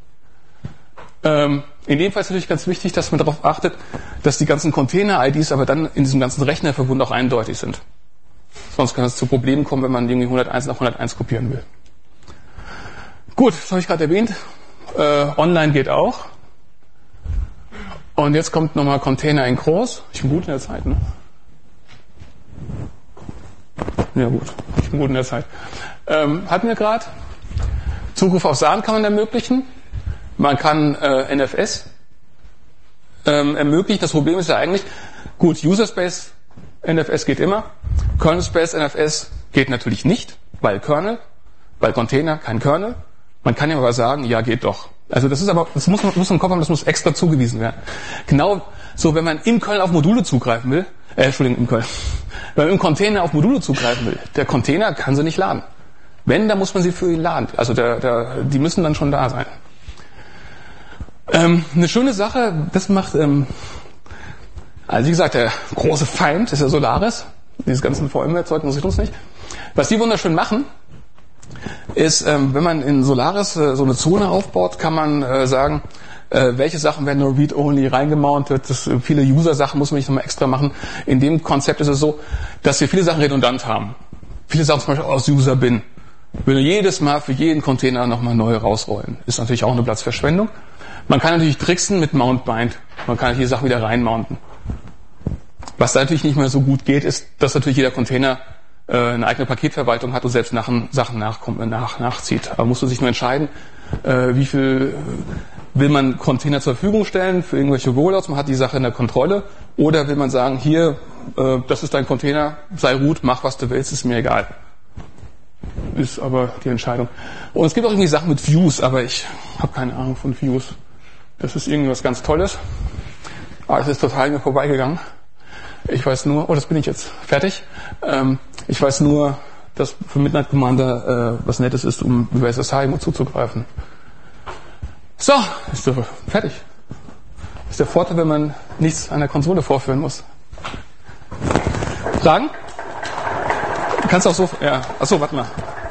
Ähm, in dem Fall ist natürlich ganz wichtig, dass man darauf achtet, dass die ganzen Container-I Ds aber dann in diesem ganzen Rechnerverbund auch eindeutig sind. Sonst kann es zu Problemen kommen, wenn man irgendwie hunderteins nach hunderteins kopieren will. Gut, das habe ich gerade erwähnt. Äh, online geht auch. Und jetzt kommt nochmal Container in groß. Ich bin gut in der Zeit, ne? Ja gut, ich bin gut in der Zeit. Ähm, hatten wir gerade. Zugriff auf S A N kann man ermöglichen. Man kann äh, N F S ähm, ermöglichen. Das Problem ist ja eigentlich, gut, User Space N F S geht immer. Kernel Space N F S geht natürlich nicht, weil Kernel, weil Container, kein Kernel. Man kann ja aber sagen, ja, geht doch. Also das ist aber, das muss man, muss man im Kopf haben, das muss extra zugewiesen werden. Genau so, wenn man im Kernel auf Module zugreifen will, äh, Entschuldigung, im Kernel, wenn man im Container auf Module zugreifen will, der Container kann sie nicht laden. Wenn, dann muss man sie für ihn laden. Also der, der, die müssen dann schon da sein. Ähm, eine schöne Sache, das macht, ähm, also wie gesagt, der große Feind ist ja Solaris. Dieses ganzen V M-Ware-Zeug interessiert uns nicht. Was die wunderschön machen, ist, ähm, wenn man in Solaris äh, so eine Zone aufbaut, kann man äh, sagen, äh, welche Sachen werden nur read-only reingemountet. Das, äh, viele User-Sachen muss man nicht nochmal extra machen. In dem Konzept ist es so, dass wir viele Sachen redundant haben. Viele Sachen zum Beispiel aus User-Bin. will jedes Mal für jeden Container nochmal neu rausrollen. Ist natürlich auch eine Platzverschwendung. Man kann natürlich tricksen mit Mount Bind. Man kann die Sachen wieder reinmounten. Was da natürlich nicht mehr so gut geht, ist, dass natürlich jeder Container äh, eine eigene Paketverwaltung hat und selbst nach, Sachen nachkommt, nach, nachzieht. Aber musst du sich nur entscheiden, äh, wie viel äh, will man Container zur Verfügung stellen für irgendwelche Rollouts. Man hat die Sache in der Kontrolle. Oder will man sagen, hier, äh, das ist dein Container, sei root, mach was du willst, ist mir egal. Ist aber die Entscheidung. Und es gibt auch irgendwie Sachen mit Views, aber ich habe keine Ahnung von Views. Das ist irgendwas ganz Tolles. Aber es ist total mir vorbeigegangen. Ich weiß nur, oh, das bin ich jetzt fertig. Ähm, ich weiß nur, dass für Midnight Commander äh, was Nettes ist, um über S S H immer zuzugreifen. So, ist so fertig. Das ist der Vorteil, wenn man nichts an der Konsole vorführen muss. Fragen? Du kannst auch so, ja. Achso, warte mal.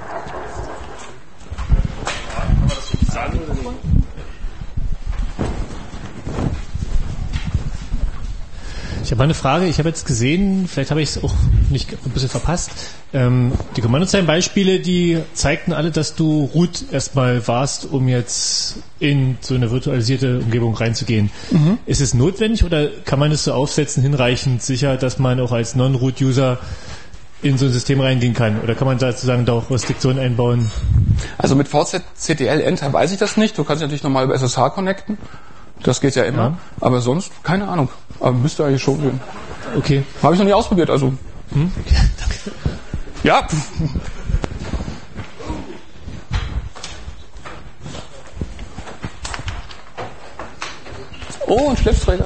Ich habe mal eine Frage. Ich habe jetzt gesehen, vielleicht habe ich es auch nicht ein bisschen verpasst. Ähm, die Kommandozeilenbeispiele, die zeigten alle, dass du root erstmal warst, um jetzt in so eine virtualisierte Umgebung reinzugehen. Mhm. Ist es notwendig oder kann man es so aufsetzen, hinreichend sicher, dass man auch als Non-Root-User in so ein System reingehen kann? Oder kann man da sozusagen da auch Restriktionen einbauen? Also mit V Z C T L Enter weiß ich das nicht. Du kannst natürlich nochmal über S S H connecten. Das geht ja immer. Ja. Aber sonst, keine Ahnung. Aber müsste eigentlich schon gehen. Okay. Habe ich noch nie ausprobiert, also. Hm? Danke. Ja. Oh, ein Schleppträger.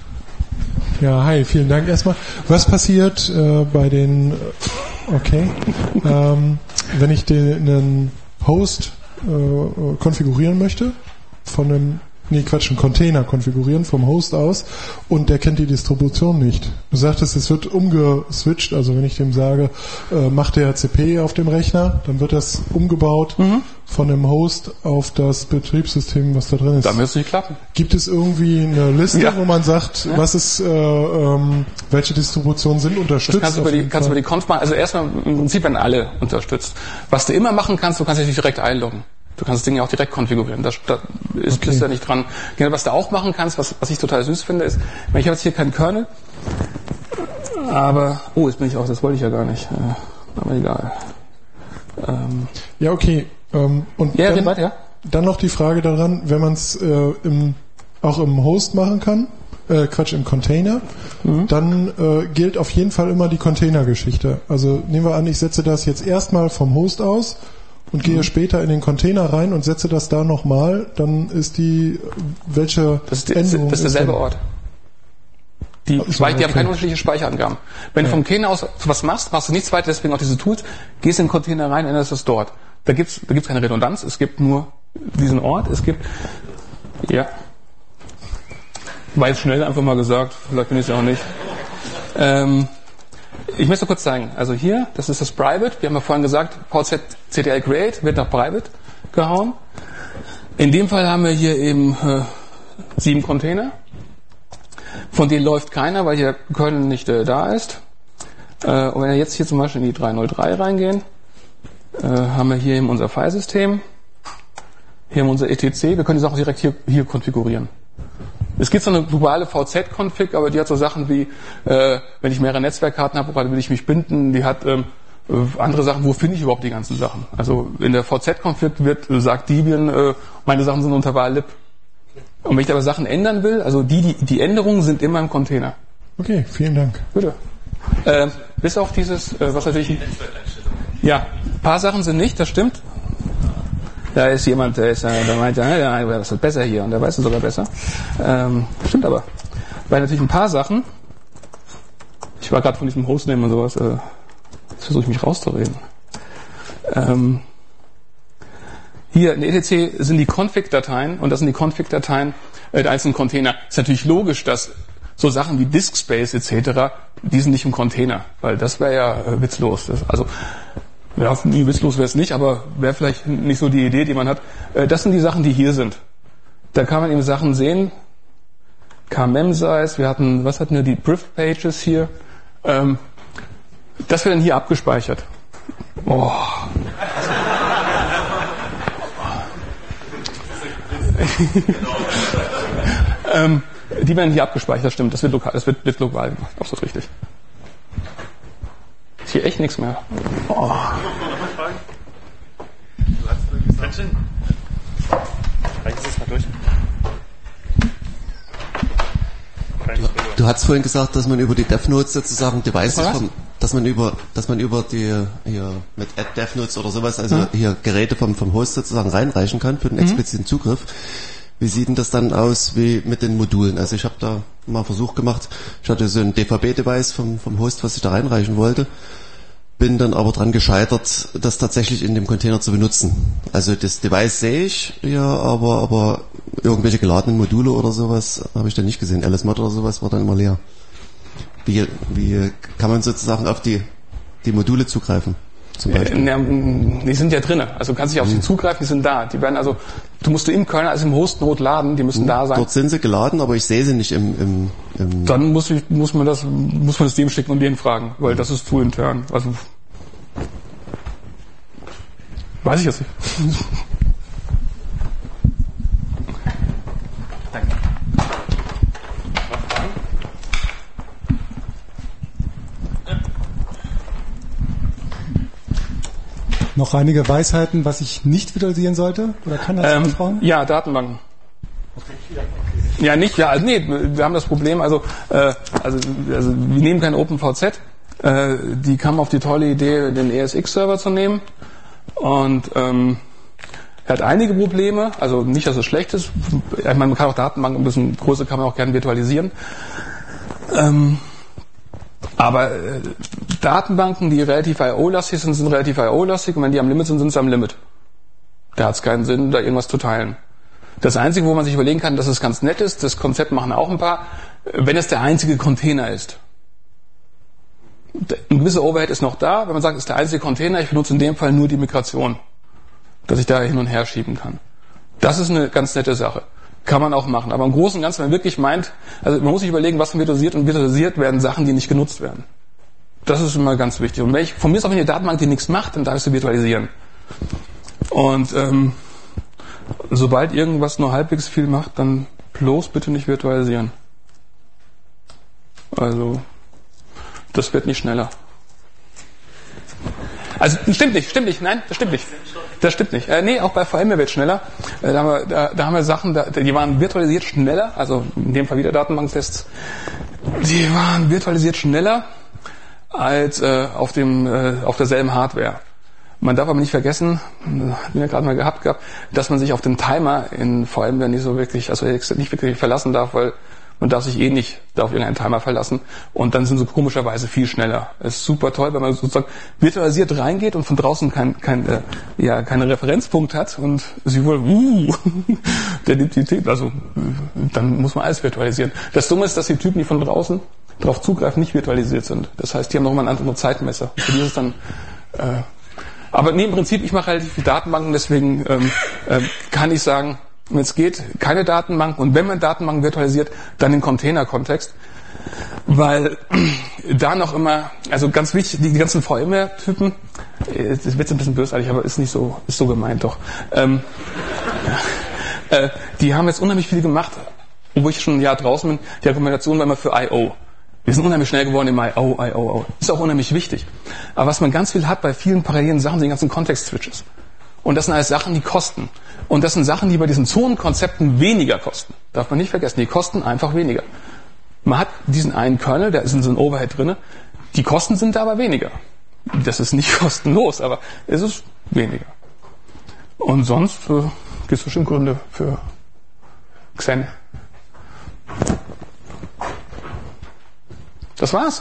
Ja, hi, vielen Dank erstmal. Was passiert äh, bei den, okay, ähm, wenn ich den einen Host äh, konfigurieren möchte, von einem Nee, Quatsch, einen Container konfigurieren vom Host aus und der kennt die Distribution nicht. Du sagtest, es wird umgeswitcht, also wenn ich dem sage, äh, mach D H C P auf dem Rechner, dann wird das umgebaut mhm. von dem Host auf das Betriebssystem, was da drin ist. Dann müsste es klappen. Gibt es irgendwie eine Liste, ja. wo man sagt, ja. was ist, äh, ähm, welche Distributionen sind unterstützt? Das kannst du über die, kannst du über die Conf machen. Also erstmal im Prinzip werden alle unterstützt. Was du immer machen kannst, du kannst dich direkt einloggen. Du kannst das Ding ja auch direkt konfigurieren. Da, da ist okay. da nicht dran. Genau, was du auch machen kannst, was, was ich total süß finde, ist, ich habe jetzt hier keinen Kernel, aber, oh, jetzt bin ich auch, das wollte ich ja gar nicht. Äh, aber egal. Ähm, ja, okay. Ähm, und ja, dann, weiter, ja. dann noch die Frage daran, wenn man es äh, im, auch im Host machen kann, äh, Quatsch, im Container, mhm. dann äh, gilt auf jeden Fall immer die Container-Geschichte. Also nehmen wir an, ich setze das jetzt erstmal vom Host aus, und gehe mhm. später in den Container rein und setze das da nochmal, dann ist die, welche das ist, die, Änderung das ist derselbe ist Ort. Die, also, Speicher, die okay. haben keine unterschiedlichen Speicherangaben. Wenn ja. du vom Container aus was machst, machst du nichts weiter, deswegen auch diese Tools, gehst in den Container rein, änderst es dort. Da gibt's, da gibt's keine Redundanz, es gibt nur diesen Ort, es gibt, ja, war jetzt schnell einfach mal gesagt, vielleicht bin ich es ja auch nicht. Ähm, Ich möchte kurz zeigen. Also hier, das ist das Private. Wir haben ja vorhin gesagt, V Z C T L Create wird nach Private gehauen. In dem Fall haben wir hier eben äh, sieben Container. Von denen läuft keiner, weil hier Kernel nicht äh, da ist. Äh, und wenn wir jetzt hier zum Beispiel in die drei null drei reingehen, äh, haben wir hier eben unser Filesystem. Hier haben wir unser E T C. Wir können die Sachen direkt hier, hier konfigurieren. Es gibt so eine globale V Z-Config, aber die hat so Sachen wie, äh, wenn ich mehrere Netzwerkkarten habe, woran will ich mich binden, die hat ähm, andere Sachen, wo finde ich überhaupt die ganzen Sachen. Also in der V Z-Config wird, sagt Debian, äh, meine Sachen sind unter var lib. Und wenn ich aber Sachen ändern will, also die, die, die Änderungen sind immer im Container. Okay, vielen Dank. Bitte. Äh, bis auf dieses, äh, was natürlich... Ja, ein paar Sachen sind nicht, das stimmt. Da ist jemand, der, ist, der meint, ja, das ist besser hier und der weiß es sogar besser. Ähm, stimmt aber. Weil natürlich ein paar Sachen, ich war gerade von diesem Hostname und sowas, äh, jetzt versuche ich mich rauszureden. Ähm, hier in E T C sind die Config-Dateien und das sind die Config-Dateien äh, der einzelnen Container. Ist natürlich logisch, dass so Sachen wie Disk Space et cetera, die sind nicht im Container, weil das wäre ja äh, witzlos. Das, also ja, nie witzlos wäre es nicht, aber wäre vielleicht nicht so die Idee, die man hat. Das sind die Sachen, die hier sind. Da kann man eben Sachen sehen. K M M-Size, wir hatten, was hatten wir, die Priv-Pages hier. Das wird dann hier abgespeichert. Oh. ähm, die werden hier abgespeichert, das stimmt. Das wird lokal, das wird, wird global gemacht. Absolut richtig. Ist hier echt nichts mehr. Oh. Du hast gesagt, reicht es mal durch. Du, du hast vorhin gesagt, dass man über die DevNotes sozusagen Devices, vom, dass man über, dass man über die hier mit Add DevNotes oder sowas, also mhm. hier Geräte vom vom Host sozusagen reinreichen kann für den expliziten mhm. Zugriff. Wie sieht denn das dann aus wie mit den Modulen? Also ich habe da mal einen Versuch gemacht. Ich hatte so ein D V B-Device vom vom Host, was ich da reinreichen wollte. Bin dann aber dran gescheitert, das tatsächlich in dem Container zu benutzen. Also das Device sehe ich, ja, aber aber irgendwelche geladenen Module oder sowas habe ich dann nicht gesehen. L S Mod oder sowas war dann immer leer. Wie, wie kann man sozusagen auf die die Module zugreifen? Zum Beispiel? Äh, die sind ja drinne. Also du kannst nicht auf sie zugreifen, die sind da. Die werden also, du musst du im Kernel als im Host-Node laden, die müssen mhm. da sein. Dort sind sie geladen, aber ich sehe sie nicht im, im, im Dann muss ich, muss man das, muss man das dem schicken und den fragen, weil mhm. das ist zu intern. Also, weiß ich jetzt nicht. Danke. Noch einige Weisheiten, was ich nicht virtualisieren sollte? Oder kann das ähm, Frauen? Ja, Datenbanken. Ja, nicht, ja, also nee, wir haben das Problem, also, äh, also, also wir nehmen kein OpenVZ, äh, die kamen auf die tolle Idee, den E S X-Server zu nehmen und ähm, er hat einige Probleme, also nicht, dass es schlecht ist, ich meine, man kann auch Datenbanken ein bisschen größer, kann man auch gerne virtualisieren. Ähm, Aber äh, Datenbanken, die relativ I O-lastig sind, sind relativ I O-lastig und wenn die am Limit sind, sind sie am Limit. Da hat es keinen Sinn, da irgendwas zu teilen. Das Einzige, wo man sich überlegen kann, dass es ganz nett ist, das Konzept machen auch ein paar, wenn es der einzige Container ist. Ein gewisser Overhead ist noch da, wenn man sagt, es ist der einzige Container, ich benutze in dem Fall nur die Migration, dass ich da hin und her schieben kann. Das ist eine ganz nette Sache. Kann man auch machen. Aber im Großen und Ganzen, wenn man wirklich meint, also man muss sich überlegen, was virtualisiert und virtualisiert werden Sachen, die nicht genutzt werden. Das ist immer ganz wichtig. Und wenn ich, von mir ist auch, wenn die Datenbank die nichts macht, dann darf ich sie virtualisieren. Und ähm, sobald irgendwas nur halbwegs viel macht, dann bloß bitte nicht virtualisieren. Also, das wird nicht schneller. Also, stimmt nicht, stimmt nicht, nein, das stimmt nicht. Das stimmt nicht. Äh, nee, auch bei VMware wird schneller. Äh, da, haben wir, da, da haben wir Sachen, da, die waren virtualisiert schneller, also in dem Fall wieder Datenbanktests, die waren virtualisiert schneller als äh, auf dem äh, auf derselben Hardware. Man darf aber nicht vergessen, den wir gerade mal gehabt gehabt, dass man sich auf den Timer in VMware nicht so wirklich, also nicht wirklich verlassen darf, weil man darf sich eh nicht da auf irgendeinen Timer verlassen und dann sind sie komischerweise viel schneller. Es ist super toll, wenn man sozusagen virtualisiert reingeht und von draußen kein, kein, äh, ja, keinen Referenzpunkt hat und sie wohl, uh, der nimmt die Typen, also dann muss man alles virtualisieren. Das Dumme ist, dass die Typen, die von draußen darauf zugreifen, nicht virtualisiert sind. Das heißt, die haben nochmal einen anderen Zeitmesser. Für die ist es dann, äh, aber nee, im Prinzip, ich mache relativ viele Datenbanken, deswegen ähm, äh, kann ich sagen, wenn es geht, keine Datenbank und wenn man Datenbanken virtualisiert, dann im Container-Kontext, weil da noch immer, also ganz wichtig, die, die ganzen VMware-Typen, das wird jetzt ein bisschen bösartig, aber ist nicht so, ist so gemeint doch, ähm, äh, die haben jetzt unheimlich viel gemacht, obwohl ich schon ein Jahr draußen bin, die Argumentation war immer für I O. Wir sind unheimlich schnell geworden im I O, I O, I O. Ist auch unheimlich wichtig. Aber was man ganz viel hat bei vielen parallelen Sachen, sind die ganzen Kontext-Switches. Und das sind alles Sachen, die kosten. Und das sind Sachen, die bei diesen Zonenkonzepten weniger kosten. Darf man nicht vergessen. Die kosten einfach weniger. Man hat diesen einen Kernel, da ist in so ein Overhead drinne. Die Kosten sind da aber weniger. Das ist nicht kostenlos, aber es ist weniger. Und sonst äh, gibt es bestimmt Gründe für Xen. Das war's.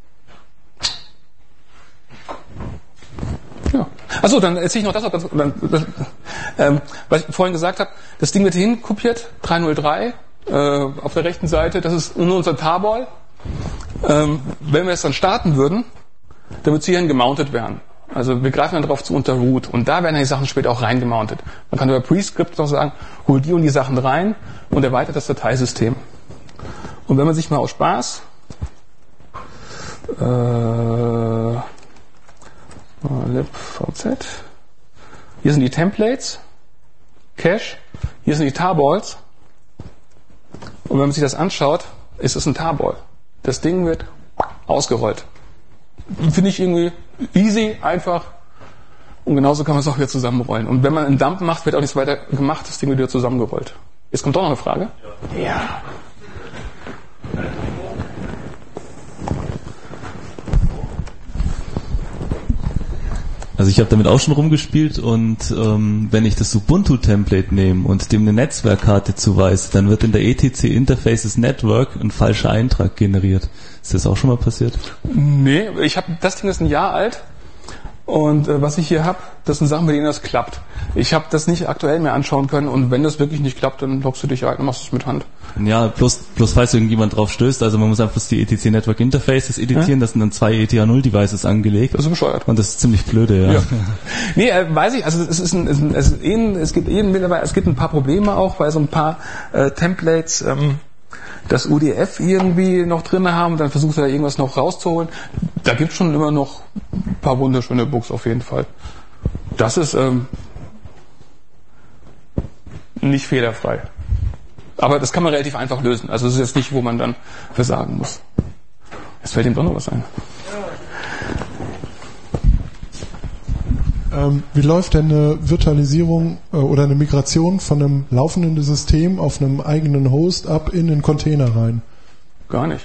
Ja. Achso, dann erzähle ich noch das, das, das ähm, was ich vorhin gesagt habe. Das Ding wird hin kopiert, drei null drei äh, auf der rechten Seite. Das ist nur unser Tarball. Ähm, wenn wir es dann starten würden, dann wird es hierhin gemountet werden. Also wir greifen dann drauf zu unter Root und da werden die Sachen später auch reingemountet. Man kann über Prescript noch sagen, hol die und die Sachen rein und erweitert das Dateisystem. Und wenn man sich mal aus Spaß äh, libvz. Hier sind die Templates, Cache, hier sind die Tarballs. Und wenn man sich das anschaut, ist es ein Tarball. Das Ding wird ausgerollt. Finde ich irgendwie easy, einfach. Und genauso kann man es auch wieder zusammenrollen. Und wenn man einen Dump macht, wird auch nichts weiter gemacht, das Ding wird wieder zusammengerollt. Jetzt kommt doch noch eine Frage. Ja. ja. Also ich habe damit auch schon rumgespielt und ähm, wenn ich das Ubuntu-Template nehme und dem eine Netzwerkkarte zuweise, dann wird in der E T C Interfaces Network ein falscher Eintrag generiert. Ist das auch schon mal passiert? Nee, ich habe das Ding ist ein Jahr alt und äh, was ich hier habe, das sind Sachen, bei denen das klappt. Ich habe das nicht aktuell mehr anschauen können und wenn das wirklich nicht klappt, dann loggst du dich ein und machst es mit Hand. Ja, bloß, bloß falls irgendjemand drauf stößt, also man muss einfach die E T C Network Interfaces editieren, ja? Das sind dann zwei E T H null Devices angelegt. Das ist bescheuert. Und das ist ziemlich blöde, ja. ja. Nee, äh, weiß ich, also es ist ein, es, ist ein, es, ist ein, es gibt eben mittlerweile, es gibt ein paar Probleme auch, weil so ein paar äh, Templates ähm, das U D F irgendwie noch drin haben, dann versuchst du da irgendwas noch rauszuholen. Da gibt es schon immer noch ein paar wunderschöne Books auf jeden Fall. Das ist ähm, nicht fehlerfrei. Aber das kann man relativ einfach lösen. Also das ist jetzt nicht, wo man dann versagen muss. Jetzt fällt ihm doch noch was ein. Ähm, wie läuft denn eine Virtualisierung äh, oder eine Migration von einem laufenden System auf einem eigenen Host ab in den Container rein? Gar nicht.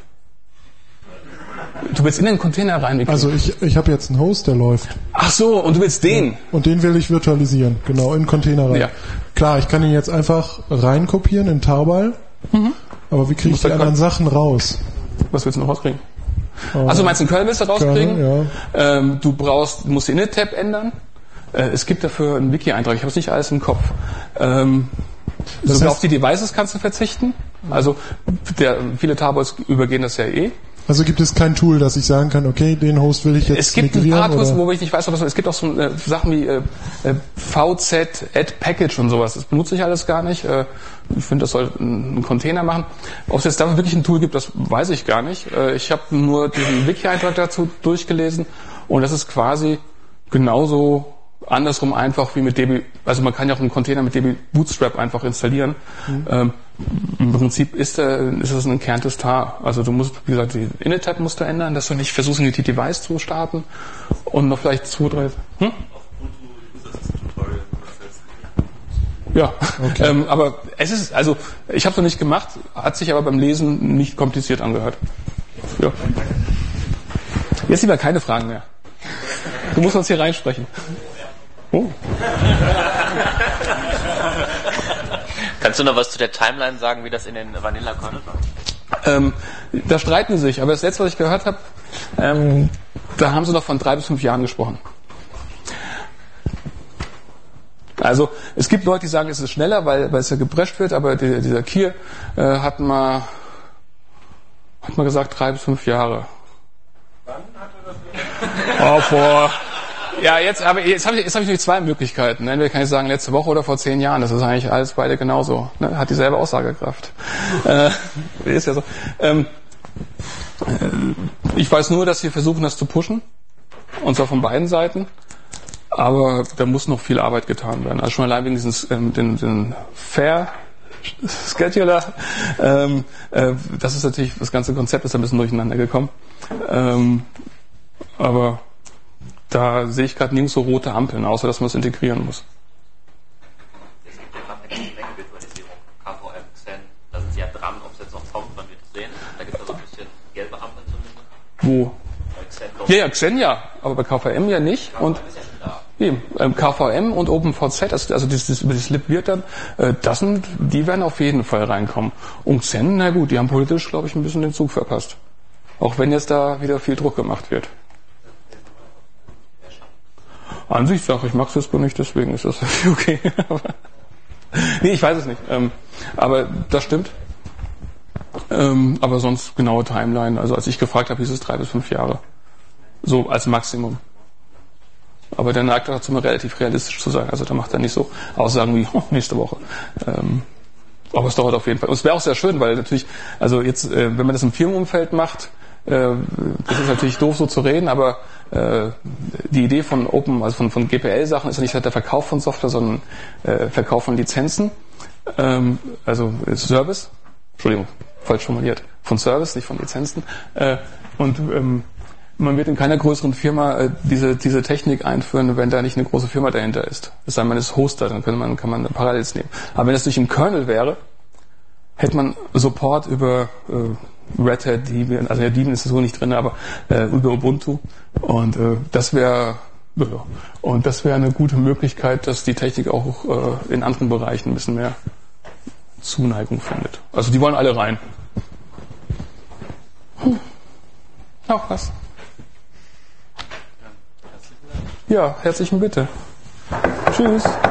Du willst in den Container rein migrieren? Also ich, ich habe jetzt einen Host, der läuft. Ach so, und du willst den? Und den will ich virtualisieren, genau, in den Container rein. Ja. Klar, ich kann ihn jetzt einfach reinkopieren in Tarball, mhm. aber wie kriege ich die anderen Sachen raus? Was willst du noch rauskriegen? Oh. Also meinst du einen Kernel willst du rauskriegen? Kernel, ja. ähm, du brauchst, du musst den Init-Tab ändern. Äh, es gibt dafür einen Wiki-Eintrag, ich habe es nicht alles im Kopf. Ähm, das heißt, auf die Devices kannst du verzichten. Also der, viele Tarballs übergehen das ja eh. Also gibt es kein Tool, dass ich sagen kann, okay, den Host will ich jetzt Es gibt migrieren, ein paar Tools, oder? wo ich nicht weiß, ob das, es gibt auch so äh, Sachen wie äh, V Z Add Package und sowas. Das benutze ich alles gar nicht. Äh, ich finde, das soll ein, ein Container machen. Ob es jetzt dafür wirklich ein Tool gibt, das weiß ich gar nicht. Äh, ich habe nur diesen Wiki-Eintrag dazu durchgelesen und das ist quasi genauso andersrum einfach wie mit D B, also man kann ja auch einen Container mit D B Bootstrap einfach installieren. Mhm. Ähm, Im Prinzip ist, äh, ist es ein gekerntes Tar. Also du musst, wie gesagt, die Init-Tab musst du ändern, dass du nicht versuchst, ein Device zu starten und noch vielleicht zwei, drei... Hm? Ja, okay. ähm, aber es ist, also ich habe es noch nicht gemacht, hat sich aber beim Lesen nicht kompliziert angehört. Ja. Jetzt lieber keine Fragen mehr. Du musst uns hier reinsprechen. Oh. Kannst du noch was zu der Timeline sagen, wie das in den Vanilla Kernel war? Ähm, da streiten sie sich, aber das letzte, was ich gehört habe, ähm, da haben sie noch von drei bis fünf Jahren gesprochen. Also es gibt Leute, die sagen, es ist schneller, weil, weil es ja geprescht wird, aber die, dieser Kier äh, hat mal hat mal gesagt drei bis fünf Jahre. Wann hat er das? Oh, vor Ja, jetzt, aber jetzt habe ich, jetzt hab ich nur zwei Möglichkeiten. Entweder kann ich sagen, letzte Woche oder vor zehn Jahren. Das ist eigentlich alles beide genauso. Ne? Hat dieselbe Aussagekraft. äh, ist ja so. Ähm, äh, ich weiß nur, dass sie versuchen, das zu pushen. Und zwar von beiden Seiten. Aber da muss noch viel Arbeit getan werden. Also schon allein wegen diesen ähm, den, den Fair Scheduler. Ähm, äh, das ist natürlich, das ganze Konzept ist ein bisschen durcheinander gekommen. Ähm, aber da sehe ich gerade nirgends so rote Ampeln, außer dass man es integrieren muss. Es gibt ja gerade eine ganze Menge Virtualisierung. K V M, Xen, da sind sie ja dran, ob es jetzt noch kommt, man wird es sehen. Da gibt es also ein bisschen gelbe Ampeln zumindest. Wo? Bei Xen ja, ja, Xen ja, aber bei K V M ja nicht. K V M und ist ja schon da. Eben, ähm, K V M und OpenVZ, also, also das, das, das Lib wird dann, äh, das sind, die werden auf jeden Fall reinkommen. Und Xen, na gut, die haben politisch, glaube ich, ein bisschen den Zug verpasst. Auch wenn jetzt da wieder viel Druck gemacht wird. An sich sage ich, mag Cisco nicht, deswegen ist das okay. Nee, ich weiß es nicht. Ähm, aber das stimmt. Ähm, aber sonst genaue Timeline. Also als ich gefragt habe, hieß es drei bis fünf Jahre. So als Maximum. Aber der neigt dazu immer relativ realistisch zu sein. Also da macht er nicht so Aussagen wie oh, nächste Woche. Ähm, aber es dauert auf jeden Fall. Und es wäre auch sehr schön, weil natürlich, also jetzt, äh, wenn man das im Firmenumfeld macht, äh, das ist natürlich doof so zu reden, aber äh, die Idee von Open, also von, von G P L-Sachen ist ja nicht der Verkauf von Software, sondern äh, Verkauf von Lizenzen. ähm, also Service, Entschuldigung, falsch formuliert, von Service, nicht von Lizenzen, äh, und ähm, man wird in keiner größeren Firma äh, diese diese Technik einführen, wenn da nicht eine große Firma dahinter ist. Es sei denn, man ist Hoster, dann könnte man, kann man Parallels nehmen. Aber wenn es durch einen Kernel wäre, hätte man Support über äh, Red Hat, Debian, also ja, Debian ist so nicht drin, aber äh, über Ubuntu. Und äh, das wäre ja, und das wäre eine gute Möglichkeit, dass die Technik auch äh, in anderen Bereichen ein bisschen mehr Zuneigung findet. Also die wollen alle rein. Hm. Noch was? Ja, herzlichen Bitte. Tschüss.